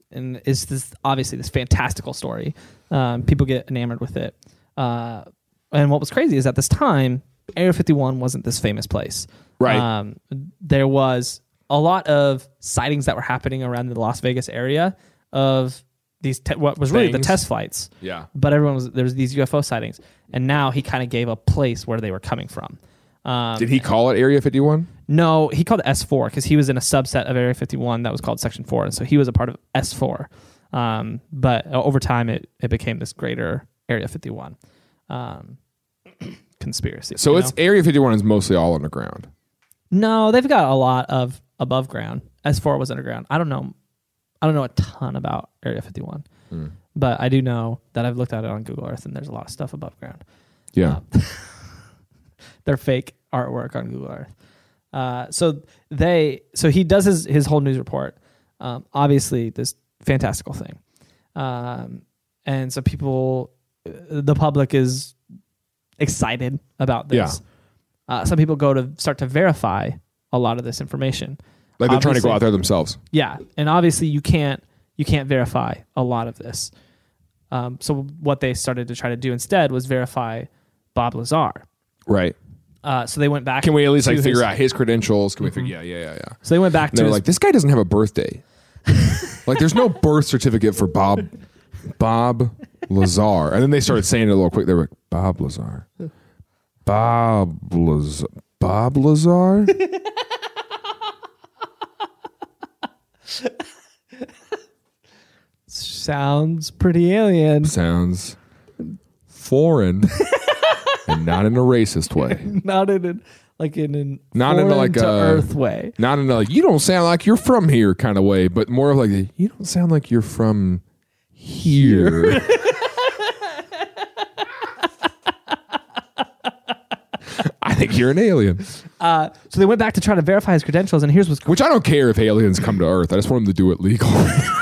and it's this obviously this fantastical story. Um, people get enamored with it. Uh, and what was crazy is at this time, Area fifty-one wasn't this famous place. Right. Um, there was a lot of sightings that were happening around the Las Vegas area of these te- what was really the Things. test flights. Yeah. But everyone was there was these U F O sightings, and now he kind of gave a place where they were coming from. Um, Did he call it Area fifty-one? no, he called it S four because he was in a subset of Area fifty-one that was called Section four, and so he was a part of S four. Um, but uh, over time, it it became this greater Area fifty-one um, conspiracy. So you it's know? Area fifty-one is mostly all underground. No, they've got a lot of above ground. S four was underground. I don't know. I don't know a ton about Area fifty-one, Mm. but I do know that I've looked at it on Google Earth, and there's a lot of stuff above ground. Yeah. Um, they're fake artwork on Google Earth. Uh, so they, so he does his his whole news report. Um, obviously, this fantastical thing, um, and so people, the public is excited about this. Yeah. Uh, some people go to start to verify a lot of this information. Like they're trying to go Obviously- out there themselves. Yeah, and obviously you can't you can't verify a lot of this. Um, so what they started to try to do instead was verify Bob Lazar. Right. Uh, so they went back. Can we at least to like figure his- out his credentials? Can we figure? Yeah, yeah, yeah, yeah. So they went back And to they were his, like, this guy doesn't have a birthday. Like, there's no birth certificate for Bob Bob Lazar. And then they started saying it a little quick. They were like, Bob Lazar. Bob Lazar. Bob Lazar? sounds pretty alien. Sounds foreign and not in a racist way. Not in an, like in an Not in a, foreign like to a- Earth way. Not in a like, you don't sound like you're from here kind of way, but more of like, a, you don't sound like you're from here. I think you're an alien. Uh, so they went back to try to verify his credentials, and here's what's Which I don't care if aliens come to Earth. I just want them to do it legal.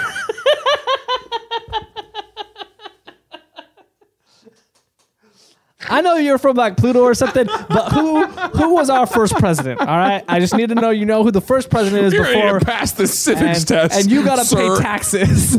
I know you're from like Pluto or something, but who who was our first president? All right, I just need to know you know who the first president is You're ready before to pass the civics and, test, and you got to sir. pay taxes.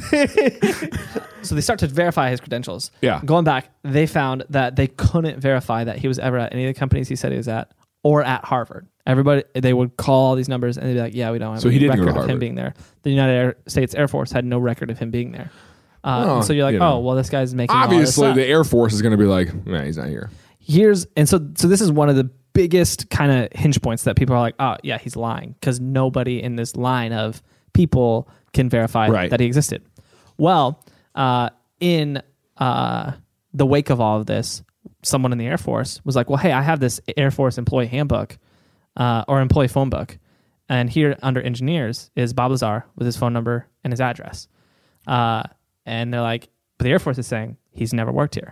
So they start to verify his credentials. Yeah. Going back, they found that they couldn't verify that he was ever at any of the companies he said he was at or at Harvard. Everybody, they would call all these numbers and they'd be like, yeah, we don't have So he any didn't go record to of him Harvard. being there. The United Air States Air Force had no record of him being there. Uh, Well, and so you're like, you know. oh, well, this guy's making all this Obviously, up. the Air Force is going to be like, nah, he's not here. Here's and so so this is one of the biggest kind of hinge points that people are like, oh yeah, he's lying because nobody in this line of people can verify Right. that he existed. Well, uh, in uh, the wake of all of this, someone in the Air Force was like, well, hey, I have this Air Force employee handbook uh, or employee phone book, and here under engineers is Bob Lazar with his phone number and his address, uh, and they're like, but the Air Force is saying he's never worked here.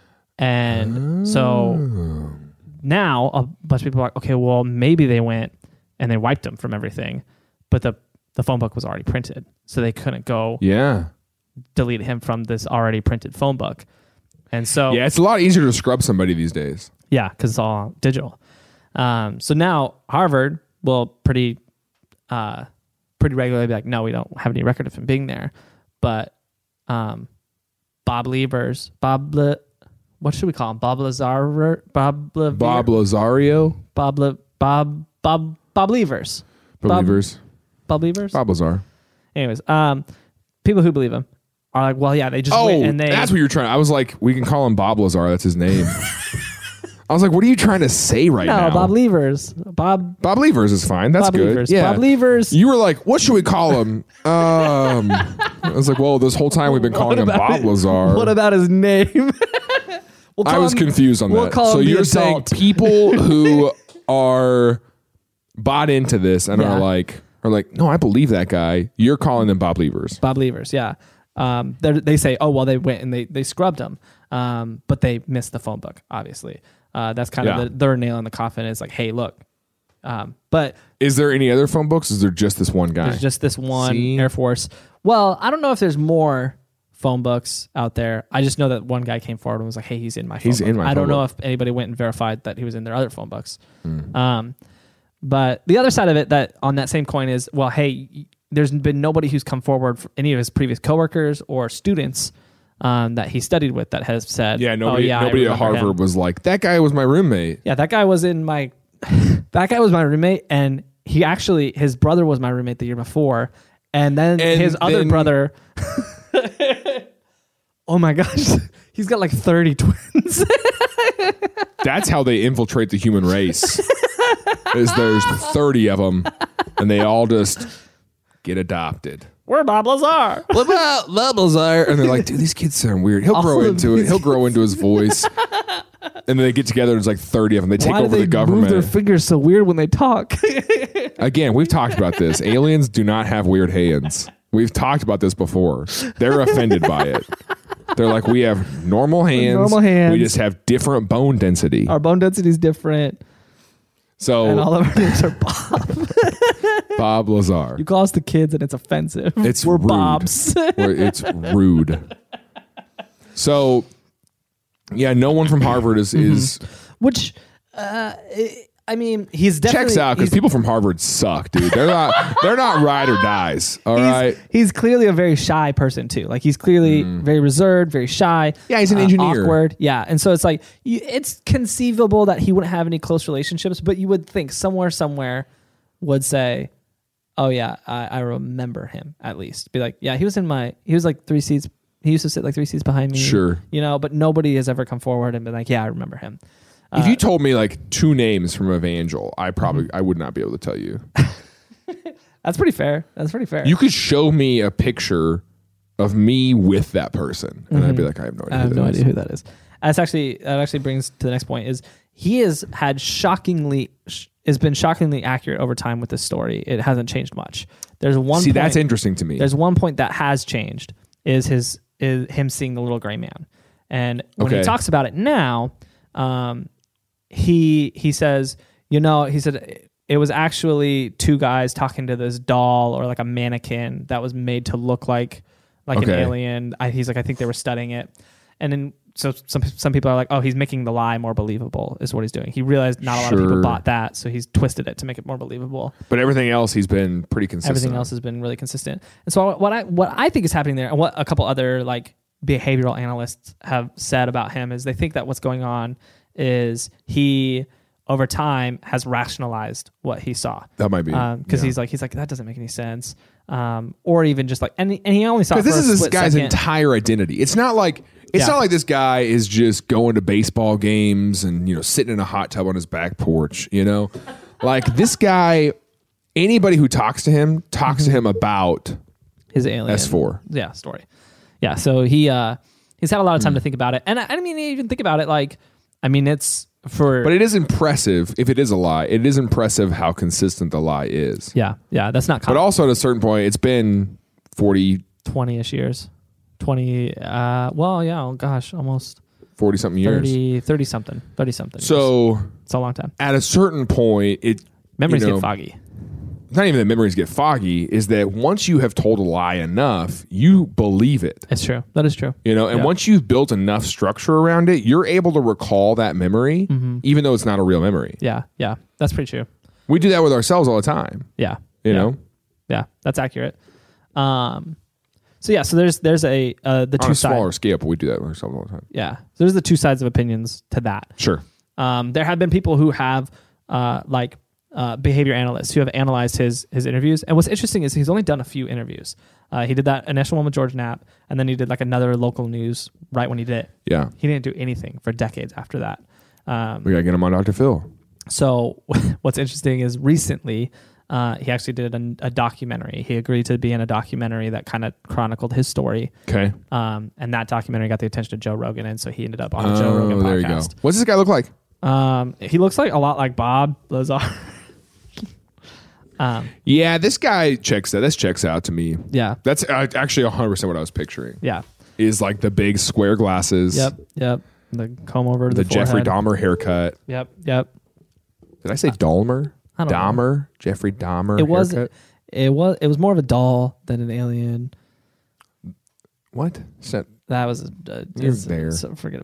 And so now a bunch of people are like, okay, well, maybe they went and they wiped him from everything, but the, the phone book was already printed. So they couldn't go Yeah. delete him from this already printed phone book. And so, Yeah, it's a lot easier to scrub somebody these days. yeah, because it's all digital. Um, so now Harvard will pretty, uh, pretty regularly be like, no, we don't have any record of him being there. But um, Bob Levers, Bob, Le, what should we call him? Bob Lazar, Bob Le, Bob Lazario? Bob Le, Bob Bob Bob Levers, Bob- Believers. Bob Levers. Bob Lazar. Anyways, um, people who believe him are like, well, yeah, they just Oh, went and they. that's what you're trying. I was like, we can call him Bob Lazar. That's his name. I was like, what are you trying to say right no, now? Bob Levers, Bob Bob Levers is fine. That's Bob good. Levers, Yeah. Bob Levers. You were like, what should we call him? Um, I was like, well, this whole time we've been calling him about Bob it? Lazar. What about his name? We'll I call was him- confused on we'll that. call So him the you're saying adult. people who are bought into this and Yeah. are like, are like, no, I believe that guy. You're calling them Bob Levers. Bob Levers, yeah. Um, they're- they say, oh, well, they went and they, they scrubbed him, um, but they missed the phone book, obviously. Uh, that's kind Yeah. of the, their nail in the coffin is like, hey, look. Um, but Is there any other phone books? Is there just this one guy? there's just this one See? Air Force. Well, I don't know if there's more phone books out there. I just know that one guy came forward and was like, hey, he's in my phone He's book. in my I phone don't know book. if anybody went and verified that he was in their other phone books. Hmm. Um, but the other side of it that on that same coin is, well, hey, there's been nobody who's come forward, for any of his previous coworkers or students um, that he studied with, that has said, Yeah, nobody, oh, yeah, nobody I at remember Harvard him. was like, that guy was my roommate. Yeah, that guy was in my that guy was my roommate, and he actually his brother was my roommate the year before, and then And his other then- brother. Oh my gosh, he's got like thirty twins. That's how they infiltrate the human race. Is there's thirty of them, and they all just get adopted. We're Bob Lazar. What about Labelzire? And they're like, dude, these kids sound weird. He'll All grow of into it. these- He'll grow into his voice. And then they get together, and there's like thirty of them. They take Why do over they the government. move their fingers so weird when they talk? Again, we've talked about this. Aliens do not have weird hands. We've talked about this before. They're offended by it. They're like, we have normal hands. Normal hands. We just have different bone density. Our bone density is different, So and all of our names are Bob. Bob Lazar. You call us the kids, and it's offensive. It's We're rude. Bobs. Where it's rude. So, yeah, no one from Harvard is is Which, uh, I mean, he's definitely checks out because he's- people from Harvard suck, dude. They're not they're not ride or dies. All he's, right. he's clearly a very shy person too. Like he's clearly very reserved, very shy. Yeah, he's an uh, engineer. Awkward. Yeah, and so it's like you, it's conceivable that he wouldn't have any close relationships, but you would think somewhere, somewhere would say, "Oh yeah, I, I remember him." At least be like, "Yeah, he was in my. He was like three seats. He used to sit like three seats behind me." Sure. You know, but nobody has ever come forward and been like, "Yeah, I remember him." If you told me like two names from Evangel, I probably I would not be able to tell you. That's pretty fair. That's pretty fair. You could show me a picture of me with that person, and I'd be like, I have no idea. I have who no that idea is. who that is. That's actually that actually brings to the next point is he has had shockingly sh- has been shockingly accurate over time with this story. It hasn't changed much. There's one See, point, that's interesting to me. There's one point that has changed is his is him seeing the little gray man, and when Okay. he talks about it now, um, he he says, you know, he said it was actually two guys talking to this doll or like a mannequin that was made to look like like an Okay. alien. I, he's like, I think they were studying it, and then so some some people are like, oh, he's making the lie more believable is what he's doing. He realized not a lot of Sure. people bought that, so he's twisted it to make it more believable. But everything else, he's been pretty consistent. Everything else has been really consistent. And so what I what I think is happening there, and what a couple other like behavioral analysts have said about him is they think that what's going on is he over time has rationalized what he saw. That might be because yeah. he's like he's like that doesn't make any sense, um, or even just like and, and he only saw it Because for this a is this split guy's second. entire identity. It's not like it's Yeah. not like this guy is just going to baseball games and you know sitting in a hot tub on his back porch. You know, like this guy. Anybody who talks to him talks to him about his alien S four. yeah story. Yeah, so he uh, he's had a lot of time Hmm. to think about it, and I, I mean even think about it like I mean it's for But it is impressive if it is a lie. It is impressive how consistent the lie is. yeah yeah that's not But common. also at a certain point, it's been forty, twenty-ish years. twenty, uh, well, yeah, oh gosh, almost forty something years. thirty, thirty something, thirty something. years. So It's a long time. at a certain point, it Memories you know, get foggy. It's not even that memories get foggy, is that once you have told a lie enough, you believe it. It's true. That is true. You know, and Yeah. once you've built enough structure around it, you're able to recall that memory, Mm-hmm. even though it's not a real memory. Yeah, yeah, that's pretty true. We do that with ourselves all the time. Yeah, You yeah. know, yeah, that's accurate. Um, so yeah, so there's there's a uh, the on two a smaller sides. scale, but we do that with ourselves all the time. Yeah, so there's the two sides of opinions to that. Sure. Um, there have been people who have uh, like uh, behavior analysts who have analyzed his his interviews. And what's interesting is he's only done a few interviews. Uh, he did that initial one with George Knapp, and then he did like another local news right when he did it. Yeah. He didn't do anything for decades after that. Um, We got to get him on Doctor Phil. so what's interesting is recently uh, he actually did a, a documentary. He agreed to be in a documentary that kind of chronicled his story. Okay. Um, and that documentary got the attention of Joe Rogan, and so he ended up on the Joe Rogan Oh, there you go. podcast. What's this guy look like? Um, he looks like a lot like Bob Lazar. um, Yeah, this guy checks that. This checks out to me. yeah, That's uh, actually one hundred percent what I was picturing. yeah, Is like the big square glasses. yep, yep. The comb over to the, The Jeffrey forehead. Dahmer haircut. Yep, yep. Did I say Dahmer? I don't know. Dahmer? Jeffrey Dahmer It was, haircut? it was, it was more of a doll than an alien. What? Is that- That was, uh, You're it's- there. So forget about it.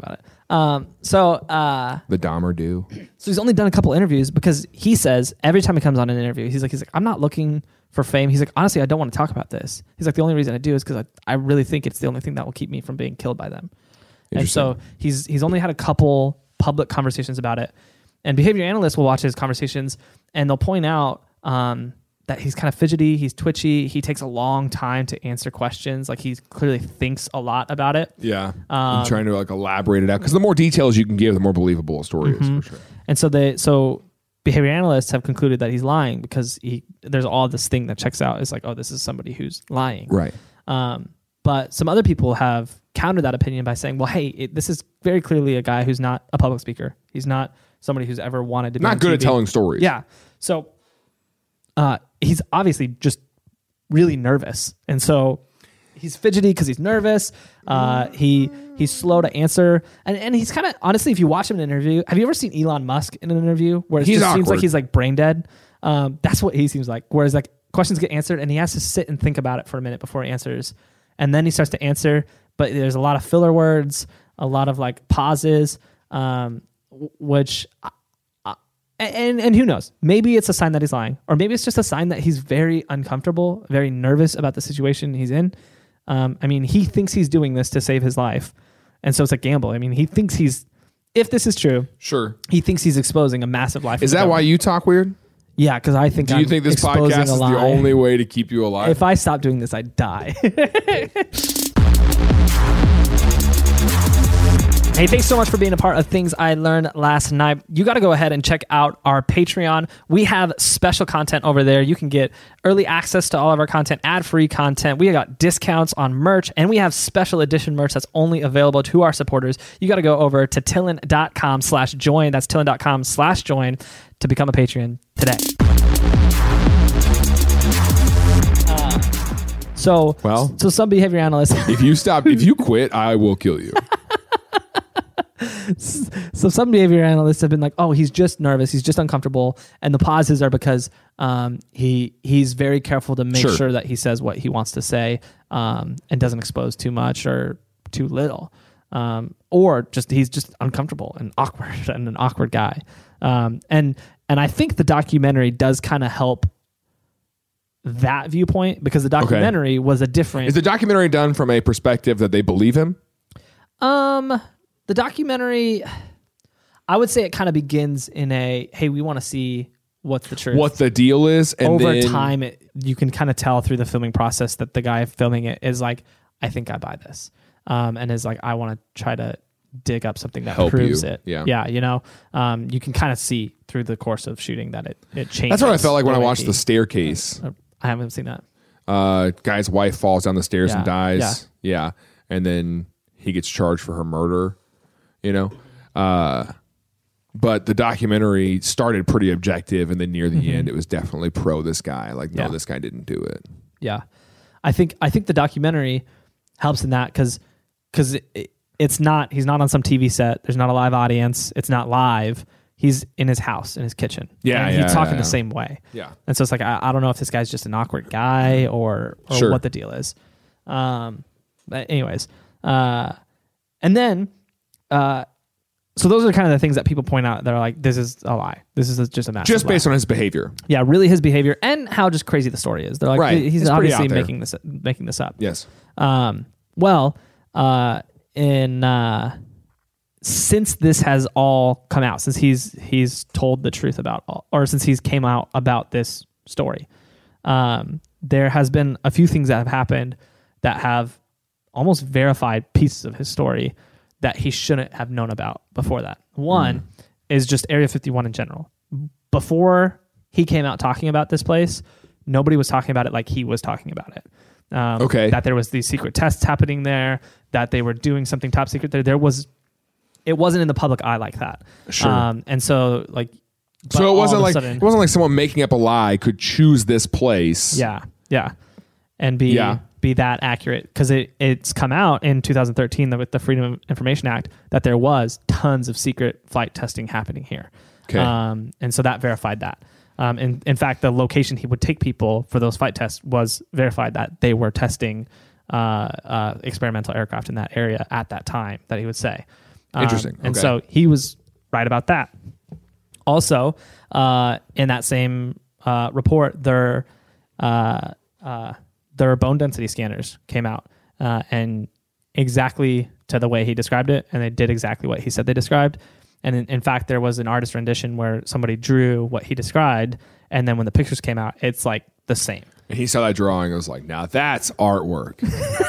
Um, so, uh, The Dahmer do. so he's only done a couple interviews because he says every time he comes on an interview, he's like, he's like, I'm not looking for fame. He's like, honestly, I don't want to talk about this. He's like, the only reason I do is because I, I really think it's the only thing that will keep me from being killed by them. And so he's he's only had a couple public conversations about it. And behavior analysts will watch his conversations and they'll point out um, that he's kind of fidgety, he's twitchy, he takes a long time to answer questions. Like he clearly thinks a lot about it. Yeah. Um, I'm trying to like elaborate it out because the more details you can give, the more believable a story Mm-hmm. is for sure. And so they so behavior analysts have concluded that he's lying because he there's all this thing that checks out. It's like, oh, this is somebody who's lying. Right. Um, but some other people have countered that opinion by saying, well, hey, it, this is very clearly a guy who's not a public speaker. He's not somebody who's ever wanted to be Not on good T V. at telling stories. Yeah. So uh, he's obviously just really nervous. And so he's fidgety because he's nervous. Uh, he he's slow to answer. And, and he's kind of, honestly, if you watch him in an interview, have you ever seen Elon Musk in an interview where it He's just seems like awkward. he's like brain dead? Um, that's what he seems like. Whereas like questions get answered and he has to sit and think about it for a minute before he answers. And then he starts to answer, but there's a lot of filler words, a lot of like pauses, um, w- which, uh, uh, and and who knows? Maybe it's a sign that he's lying, or maybe it's just a sign that he's very uncomfortable, very nervous about the situation he's in. Um, I mean, he thinks he's doing this to save his life, and so it's a gamble. I mean, he thinks he's, if this is true, Sure. he thinks he's exposing a massive life. Is that why you talk weird? Yeah, because I think. Do you I'm think this exposing podcast a is the lie. only way to keep you alive? If I stop doing this, I'd die. Hey, thanks so much for being a part of Things I Learned Last Night. You got to go ahead and check out our Patreon. We have special content over there. You can get early access to all of our content, ad-free content. We got discounts on merch, and we have special edition merch that's only available to our supporters. You got to go over to tillin.com slash join. That's tillin.com slash join to become a Patreon today. Uh, so, Well. so some behavior analysts... if you stop, if you quit, I will kill you. So some behavior analysts have been like, oh, he's just nervous. He's just uncomfortable. And the pauses are because um, he he's very careful to make Sure. sure that he says what he wants to say um, and doesn't expose too much or too little. Um, or just he's just uncomfortable and awkward and an awkward guy. Um, and and I think the documentary does kind of help that viewpoint because the documentary was a different... Is the documentary done from a perspective that they believe him? Um, the documentary, I would say it kind of begins in a, hey, we want to see what's the truth. What the deal is? And Over then, time, it, you can kind of tell through the filming process that the guy filming it is like, I think I buy this. Um, and is like, I want to try to dig up something that Help proves you. it. Yeah. Yeah. You know, um, you can kind of see through the course of shooting that it, it changes. That's what I felt like when I way watched he- The Staircase. Uh, I haven't seen that. Uh, guy's wife falls down the stairs Yeah. and dies. Yeah. And then he gets charged for her murder, you know? Uh, but the documentary started pretty objective, and then near the end, it was definitely pro this guy. Like, no, Yeah. this guy didn't do it. Yeah, I think I think the documentary helps in that because because it, it, it's not he's not on some T V set. There's not a live audience. It's not live. He's in his house in his kitchen. Yeah, and yeah, he's talking yeah. the same way. Yeah. and so it's like I, I don't know if this guy's just an awkward guy or or Sure. what the deal is. Um, but anyways, uh, and then uh. So those are kind of the things that people point out that are like, this is a lie. This is a, just a massive Just lie. based on his behavior. Yeah, really his behavior and how just crazy the story is. They're like, Right. he's It's pretty obviously out there. making this making this up. Yes. Um, well, uh, in uh, since this has all come out, since he's he's told the truth about all, or since he's came out about this story, um, there has been a few things that have happened that have almost verified pieces of his story that he shouldn't have known about before that. One Mm. is just Area fifty-one in general. Before he came out talking about this place, nobody was talking about it like he was talking about it. Um, Okay. That there was these secret tests happening there, that they were doing something top secret there. There was, it wasn't in the public eye like that. Sure. Um, and so like, but So it all wasn't of a like sudden- it wasn't like someone making up a lie could choose this place. yeah, yeah, and be Yeah. be that accurate because it it's come out in two thousand thirteen that with the Freedom of Information Act that there was tons of secret flight testing happening here. Okay. Um, and so that verified that. Um, and in fact, the location he would take people for those flight tests was verified that they were testing uh, uh, experimental aircraft in that area at that time that he would say. Um, Interesting. And Okay. so he was right about that. Also, uh, in that same uh, report, their uh, uh, their bone density scanners came out, uh, and exactly to the way he described it, and they did exactly what he said they described. And in, in fact, there was an artist rendition where somebody drew what he described, and then when the pictures came out, it's like the same. And he saw that drawing and was like, now that's artwork.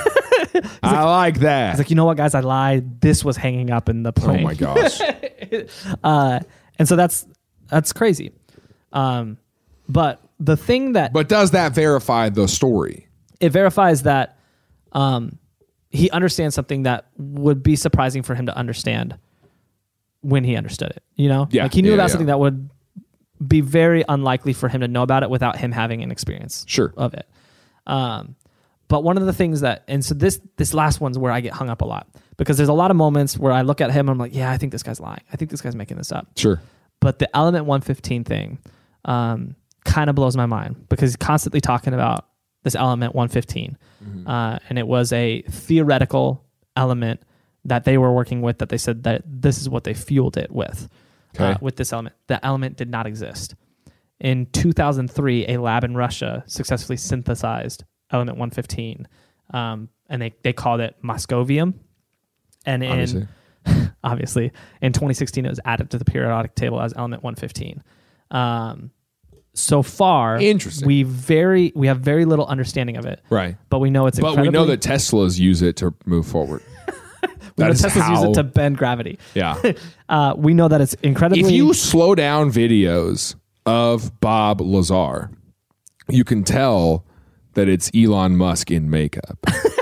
I like that. It's like, you know what, guys, I lied. This was hanging up in the Oh plane. my gosh. Uh, and so that's that's crazy. Um, but the thing that But does that verify the story? it verifies that um, he understands something that would be surprising for him to understand when he understood it. You know, Yeah, like he knew yeah, about yeah. something that would be very unlikely for him to know about it without him having an experience Sure. of it. Um, but one of the things that, and so this this last one's where I get hung up a lot, because there's a lot of moments where I look at him and I'm like, yeah, I think this guy's lying. I think this guy's making this up. Sure. But the element one fifteen thing um, kind of blows my mind, because he's constantly talking about this element one fifteen. Mm-hmm. Uh, and it was a theoretical element that they were working with, that they said that this is what they fueled it with, Okay. uh, with this element. The element did not exist. In two thousand three, a lab in Russia successfully synthesized element one fifteen, um, and they, they called it moscovium. And in Obviously. obviously, in twenty sixteen, it was added to the periodic table as element one fifteen. Um, so far, Interesting. we very we have very little understanding of it, Right. but we know it's But we know incredibly- that Teslas use it to move forward. we know that is Teslas use how- it to bend gravity. Yeah. Uh, we know that it's incredibly. If you slow down videos of Bob Lazar, you can tell that it's Elon Musk in makeup.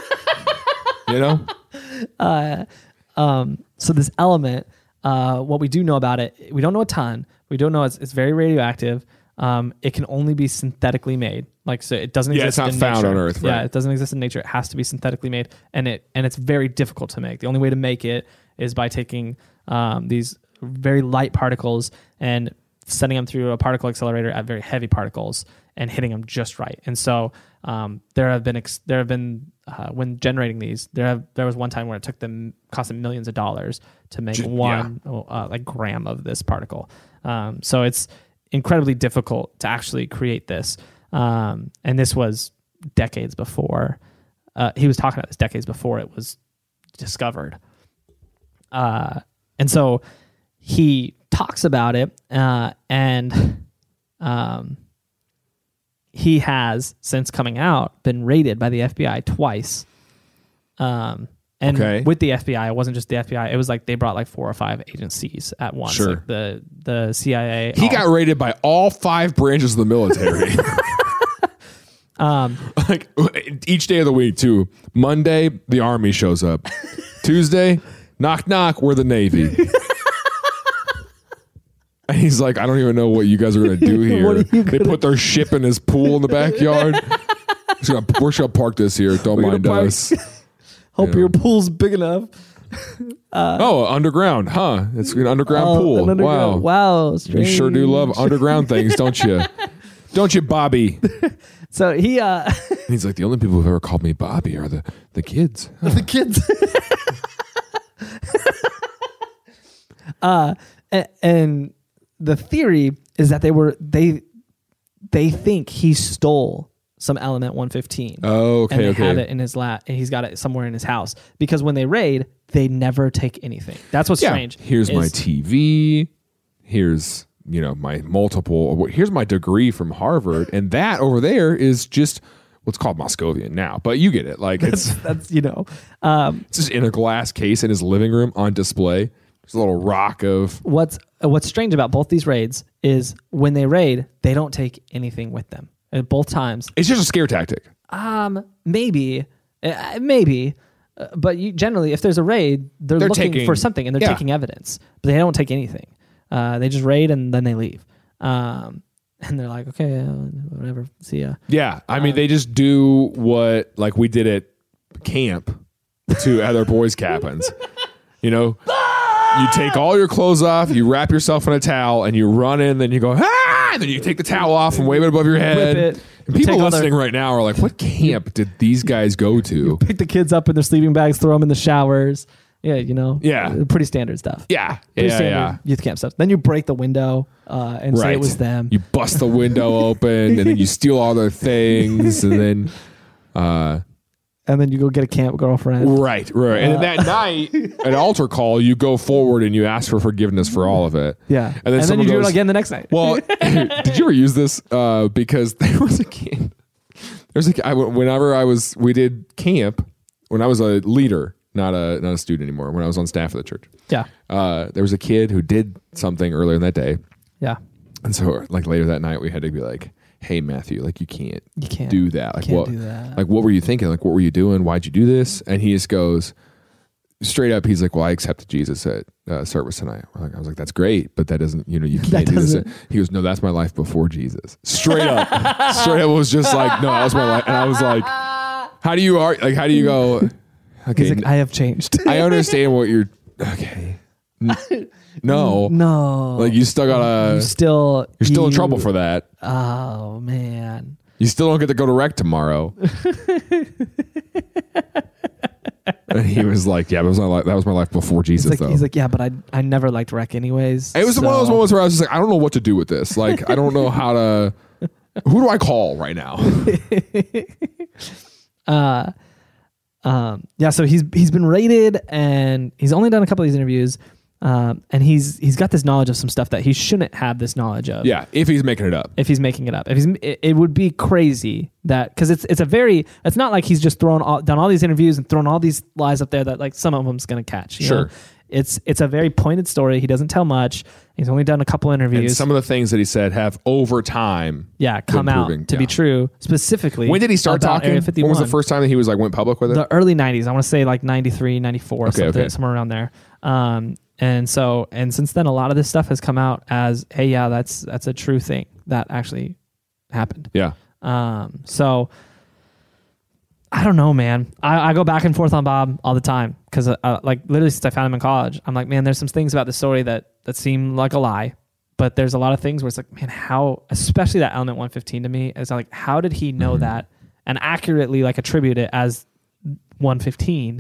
You know? Um, so this element, uh, what we do know about it, we don't know a ton. We don't know it's, it's very radioactive. Um, it can only be synthetically made. Like, so it doesn't Yeah, exist it's not in found nature. on Earth, Yeah, right. it doesn't exist in nature. It has to be synthetically made, and it and it's very difficult to make. The only way to make it is by taking um, these very light particles and sending them through a particle accelerator at very heavy particles and hitting them just right. And so um, there have been ex- there have been uh, when generating these, there have there was one time where it took them cost them millions of dollars to make Ju- one uh, like gram of this particle. Um, so it's incredibly difficult to actually create this. Um, and this was decades before uh, he was talking about this decades before it was discovered. Uh, and so he talks about it, uh, and um, he has, since coming out, been raided by the F B I twice. Um, and Okay. with the F B I, it wasn't just the F B I. It was like they brought like four or five agencies at once. Sure. Like the the C I A. He all- got raided by all five branches of the military. um, Like each day of the week, too. Monday, the Army shows up. Tuesday, knock, knock, we're the Navy. And he's like, I don't even know what you guys are going to do here. What are you They gonna- put their ship in his pool in the backyard. We're gonna- We're just going to park this here. Don't We're gonna mind park- us. hope Yeah. your pool's big enough. Oh, underground, huh? It's an underground Oh, pool. an underground- Wow. Wow. You sure do love strange. underground things, don't you? Don't you, Bobby? So he, uh, He's like, the only people who've ever called me Bobby are the, the kids. the kids. uh, a- and the theory is that they were they they think he stole some element one fifteen. Oh, And okay, they okay. have it in his lap, and he's got it somewhere in his house. Because when they raid, they never take anything. That's what's Yeah. strange. Here's my is- T V. Here's, you know, my multiple. Here's my degree from Harvard, and that over there is just what's called Moscovian now. But you get it. Like it's That's you know, um, it's just in a glass case in his living room on display. There's a little rock of. what's what's strange about both these raids is when they raid, they don't take anything with them. At both times, It's just a scare tactic. um, maybe, uh, maybe, uh, but you, generally, if there's a raid, they're, They're looking taking- for something and they're yeah. taking evidence, but they don't take anything. Uh, they just raid and then they leave. Um, and they're like, okay, uh, whatever, see ya. Yeah, I Um, mean, they just do what like we did at camp to other boys' cabins. You know, you take all your clothes off, you wrap yourself in a towel, and you run in. Then you go, ah! And then you take the towel off and wave it above your head. Whip it. And people Take all listening their- right now are like, "What camp did these guys go to?" Pick the kids up in their sleeping bags, throw them in the showers. Yeah, you know. Yeah. Pretty standard stuff. Yeah. Pretty Yeah. standard Yeah. youth camp stuff. Then you break the window uh, and say Right. it was them. You bust the window open and then you steal all their things and then uh and then you go get a camp girlfriend. right, right. And then that night, an altar call, you go forward and you ask for forgiveness for all of it. Yeah. And then, and then someone you do goes, it again the next night. Well, did you ever use this? Uh, because there was a kid. There's a I, whenever I was we did camp when I was a leader, not a not a student anymore. When I was on staff at the church, yeah. uh, there was a kid who did something earlier in that day, Yeah. and so like later that night we had to be like, "Hey Matthew, like you can't, You can't do that. Like can't what? do that. Like what were you thinking? Like what were you doing? Why'd you do this?" And he just goes straight up. He's like, "Well, I accepted Jesus at uh, service tonight." We're like, I was like, "That's great, but that doesn't, you know, you can't do this." doesn't- He goes, "No, that's my life before Jesus." Straight up, straight up was just like, "No, that was my life." And I was like, "How do you are like? How do you go?" Okay, He's like, I have changed. I understand what you're. Okay, N- no, no. like you still gotta. you still You're still in you- trouble for that. Oh man. You still don't get to go to rec tomorrow. And he was like, "Yeah, that was my life. That was my life before Jesus." He's like, though he's like, yeah, but I I never liked rec anyways. it was so. one of those moments where I was just like, "I don't know what to do with this. Like, I don't know how to. Who do I call right now?" uh, um, yeah. So he's he's been rated, and he's only done a couple of these interviews, um, and he's he's got this knowledge of some stuff that he shouldn't have this knowledge of. Yeah, if he's making it up. If he's making it up, if he's, it, it would be crazy that because it's it's a very it's not like he's just thrown all, done all these interviews and thrown all these lies up there that like some of them's gonna catch. You Sure. know? It's it's a very pointed story. He doesn't tell much. He's only done a couple And interviews. some of the things that he said have over time. yeah, come been out proving- to be yeah. true. Specifically, When did he start about talking? Area When fifty-one. was the first time that he was like went public with it? The early nineties. I want to say like ninety-three, ninety-four, Okay, something, okay. somewhere around there. Um, and so and since then, a lot of this stuff has come out as, hey, yeah, that's that's a true thing that actually happened. yeah. Um, so I don't know, man. I, I go back and forth on Bob all the time because, uh, uh, like, literally since I found him in college, I'm like, man, there's some things about this story that that seem like a lie, but there's a lot of things where it's like, man, how, especially that element one fifteen to me, is like, how did he know that and accurately like attribute it as one fifteen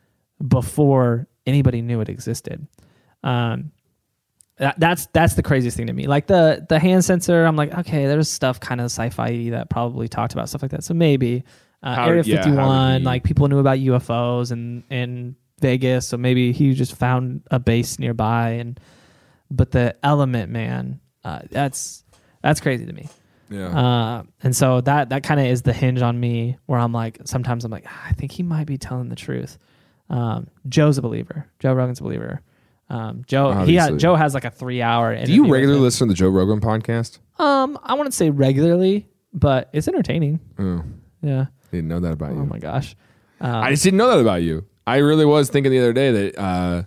before anybody knew it existed? Um, that, that's that's the craziest thing to me. Like the the hand sensor, I'm like, okay, there's stuff kind of sci-fi that probably talked about stuff like that. So maybe uh, How- Area yeah, how did fifty-one, he- like people knew about U F Os and in Vegas, so maybe he just found a base nearby. And but the element, man, uh, that's that's crazy to me. Yeah. Uh, and so that that kind of is the hinge on me, where I'm like, sometimes I'm like, "Ah, I think he might be telling the truth. Um, Joe's a believer. Joe Rogan's a believer. Um, Joe, he Obviously. had, Joe has like a three hour. Do you regularly listen to the Joe Rogan podcast? Um, I wouldn't say regularly, but it's entertaining. Oh, Yeah. didn't know that about Oh you. my gosh. Um, I just didn't know that about you. I really was thinking the other day that uh,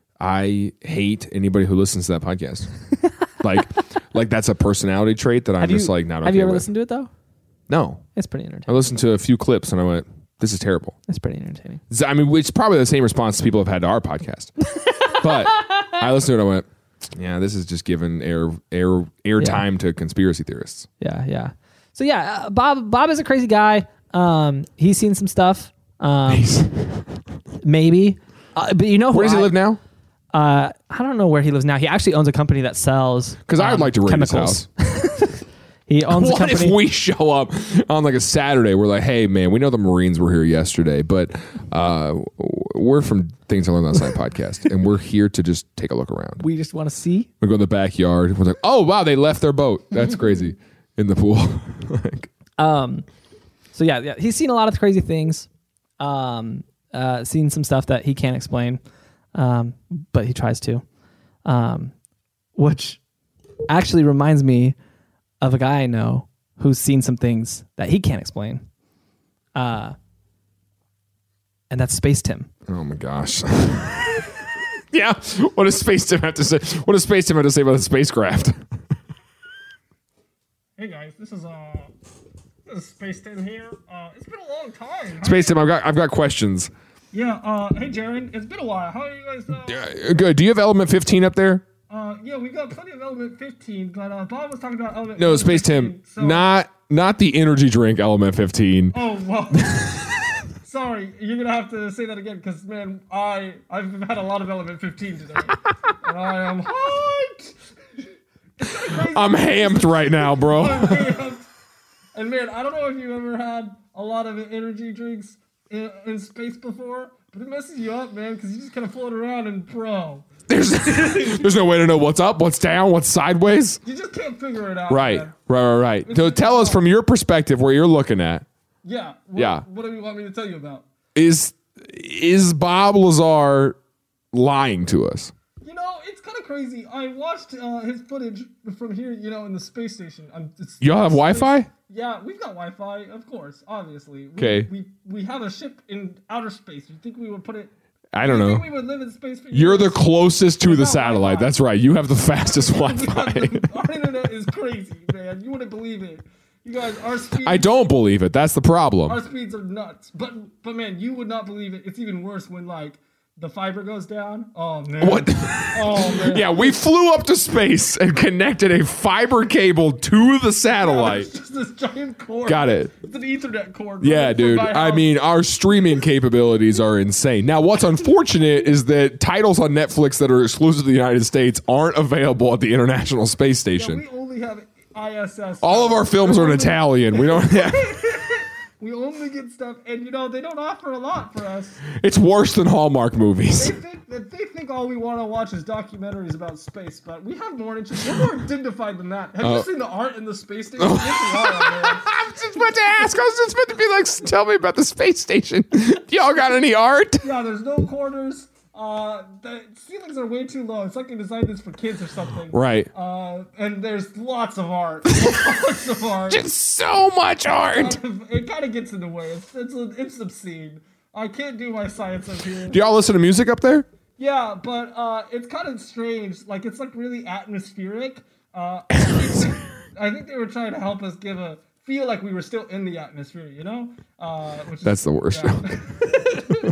I hate anybody who listens to that podcast. like, like that's a personality trait that I'm have just you, like not. Have okay you ever with. listened to it though? No, It's pretty I entertaining. listened to a few clips and I went, "This is terrible." It's pretty entertaining. So, I mean, it's probably the same response people have had to our podcast. But I listened to it and I went, "Yeah, this is just giving air air air Yeah. time to conspiracy theorists." Yeah, yeah. So yeah, uh, Bob Bob is a crazy guy. Um, he's seen some stuff. Um, maybe, uh, but you know who Where does he I- live now? Uh, I don't know where he lives now. He actually owns a company that sells. Because I would um, like to raid chemicals. his house. He owns a What if company. we show up on like a Saturday? We're like, "Hey, man, we know the Marines were here yesterday, but uh, we're from Things I Learned Last Night podcast, and we're here to just take a look around." we just want to see. We go in the backyard. We're like, "Oh wow, they left their boat. That's crazy." In the pool. Like, Um, so yeah, yeah, he's seen a lot of crazy things. Um, uh, seen some stuff that he can't explain, um, but he tries to. Um, which actually reminds me of a guy I know who's seen some things that he can't explain. Uh, and that's Space Tim. oh my gosh. Yeah. What does Space Tim have to say? What does Space Tim have to say about the spacecraft? Hey guys, this is uh, this is Space Tim here. Uh, it's been a long time. How- Space Tim, I've got I've got questions. Yeah. Uh, hey Jaron, it's been a while. How are you guys? Uh, Uh, Good. Do you have Element fifteen up there? uh yeah, we got plenty of Element fifteen, but uh, Bob was talking about Element. No, Space Tim. fifteen, so- Not not the energy drink Element fifteen. Oh well. sorry, you're gonna have to say that again, because man, I I've had a lot of Element fifteen today, and I am hyped. It's kinda crazy. I'm hamped right now, bro. I'm hyped. And man, I don't know if you ever had a lot of energy drinks in, in space before, but it messes you up, man, because you just kind of float around and bro, There's there's no way to know what's up, what's down, what's sideways. you just can't figure it out. Right, man. right, right, right. So tell us from your perspective where you're looking at. Yeah. What, Yeah. What do you want me to tell you about? Is is Bob Lazar lying to us? You know, it's kind of crazy. I watched uh, his footage from here, you know, in the space station. Um, it's, Y'all have space- Wi-Fi? Yeah, we've got Wi-Fi, of course, obviously. We, 'Kay. We, we have a ship in outer space. You think we would put it... I don't you know. think we would live in space for You're the years? closest to the Without satellite. Wi-Fi. That's right. You have the fastest We have Wi-Fi. the- Our internet is crazy, man. You wouldn't believe it. You guys, our speeds... I don't believe it. That's the Our problem. speeds are nuts. But, but man, you would not believe it. It's even worse when, like, the fiber goes down. Oh, man. What? Oh, man. Yeah, we flew up to space and connected a fiber cable to the satellite. It's just this giant cord. Got it. It's an Ethernet cord. Yeah, running from dude. my I house. mean, our streaming capabilities are insane. Now, what's unfortunate is that titles on Netflix that are exclusive to the United States aren't available at the International Space Yeah, Station. we only have I S S. All of our films are in Italian. We don't have. We only get stuff, and you know they don't offer a lot for us. It's worse than Hallmark movies. They think that they think all we want to watch is documentaries about space, but we have more interest. We're more dignified than that. Have Uh, you seen the art in the space station? It's wild, man. I was just about to ask. I was just about to be like, tell me about the space station. Y'all got any art? Yeah, there's no corners. Uh, the ceilings are way too low. It's like they designed this for kids or something. Right. Uh, and there's lots of art. Lots of art. Just so much art. It kind of gets in the way. It's it's, it's obscene. I can't do my science up here. Do y'all listen to music up there? Yeah, but uh, it's kind of strange. Like it's like really atmospheric. Uh, I, think, I think they were trying to help us give a feel like we were still in the atmosphere. You know? Uh, which is, That's the worst. yeah.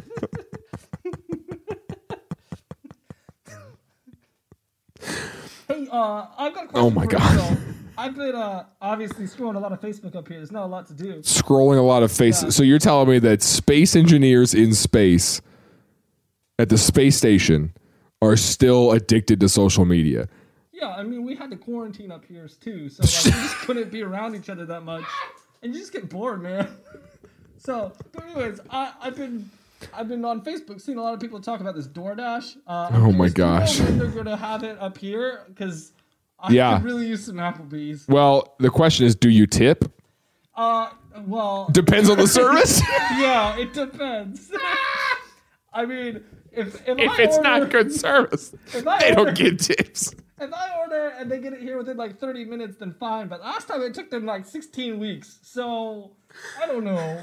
Hey, uh, I've got a question Oh my for you, God. though. I've been uh, obviously scrolling a lot of Facebook up here. There's not a lot to do. Scrolling a lot of faces. Yeah. So you're telling me that space engineers in space at the space station are still addicted to social media. Yeah, I mean, we had to quarantine up here too, so like, we just couldn't be around each other that much, and you just get bored, man. So, but anyways, I, I've been I've been on Facebook seeing a lot of people talk about this DoorDash. Uh, I'm Oh my curious, do you know gosh. when they're gonna have it up here? Because I Yeah. could really use some Applebee's. Well, the question is, do you tip? Uh, well, Depends on the service. yeah, it depends. I mean, if if, If I it's order, not good service, if I they order, don't get tips. If I order and they get it here within like thirty minutes, then fine. But last time it took them like sixteen weeks. So, I don't know.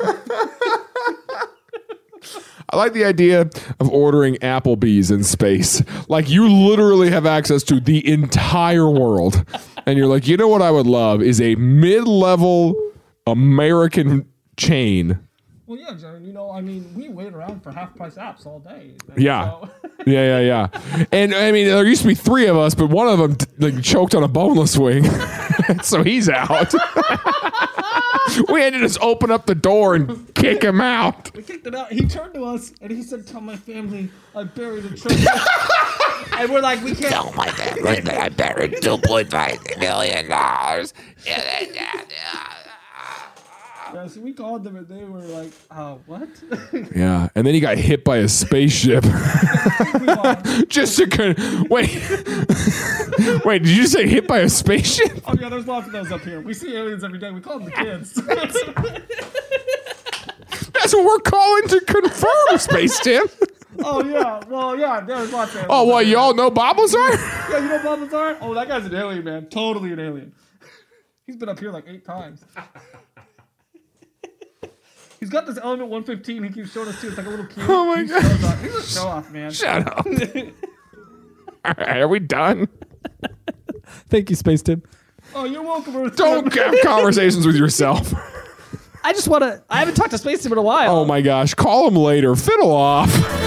I like the idea of ordering Applebee's in space. Like you literally have access to the entire world. And you're like, you know what I would love is a mid-level American chain. Well, yeah, Jared, you know, I mean, we wait around for half price apps all day. Yeah. So, Yeah, yeah, yeah. And I mean, there used to be three of us, but one of them like choked on a boneless wing. So he's out. We had to just open up the door and kick him out. we kicked it out. He turned to us and he said, tell my family I buried a treasure. And we're like, we can't. Tell my family that I buried two point five million dollars. Yeah, so we called them and they were like, oh, what? Yeah, and then he got hit by a spaceship. We lost. Just to con- wait, wait. Did you say hit by a spaceship? Oh, yeah, there's lots of those up here. We see aliens every day. We call them the kids. That's what we're calling to confirm, Space Tim. Oh, yeah. Well, yeah, there's lots of aliens. Oh, up what? here. Y'all know Bob Lazar? Yeah, you know Bob Lazar? Oh, that guy's an alien, man. Totally an alien. He's been up here like eight times. He's got this Element one fifteen he keeps showing us too. It's like a little cube. Oh my He God. shows off. He's a show off, man. Shut up. All right, are we done? Thank you, Space Tim. Oh, you're welcome, Earth. Don't have conversations with yourself. I just want to. I haven't talked to Space Tim in a while. Oh my gosh, call him later. Fiddle off.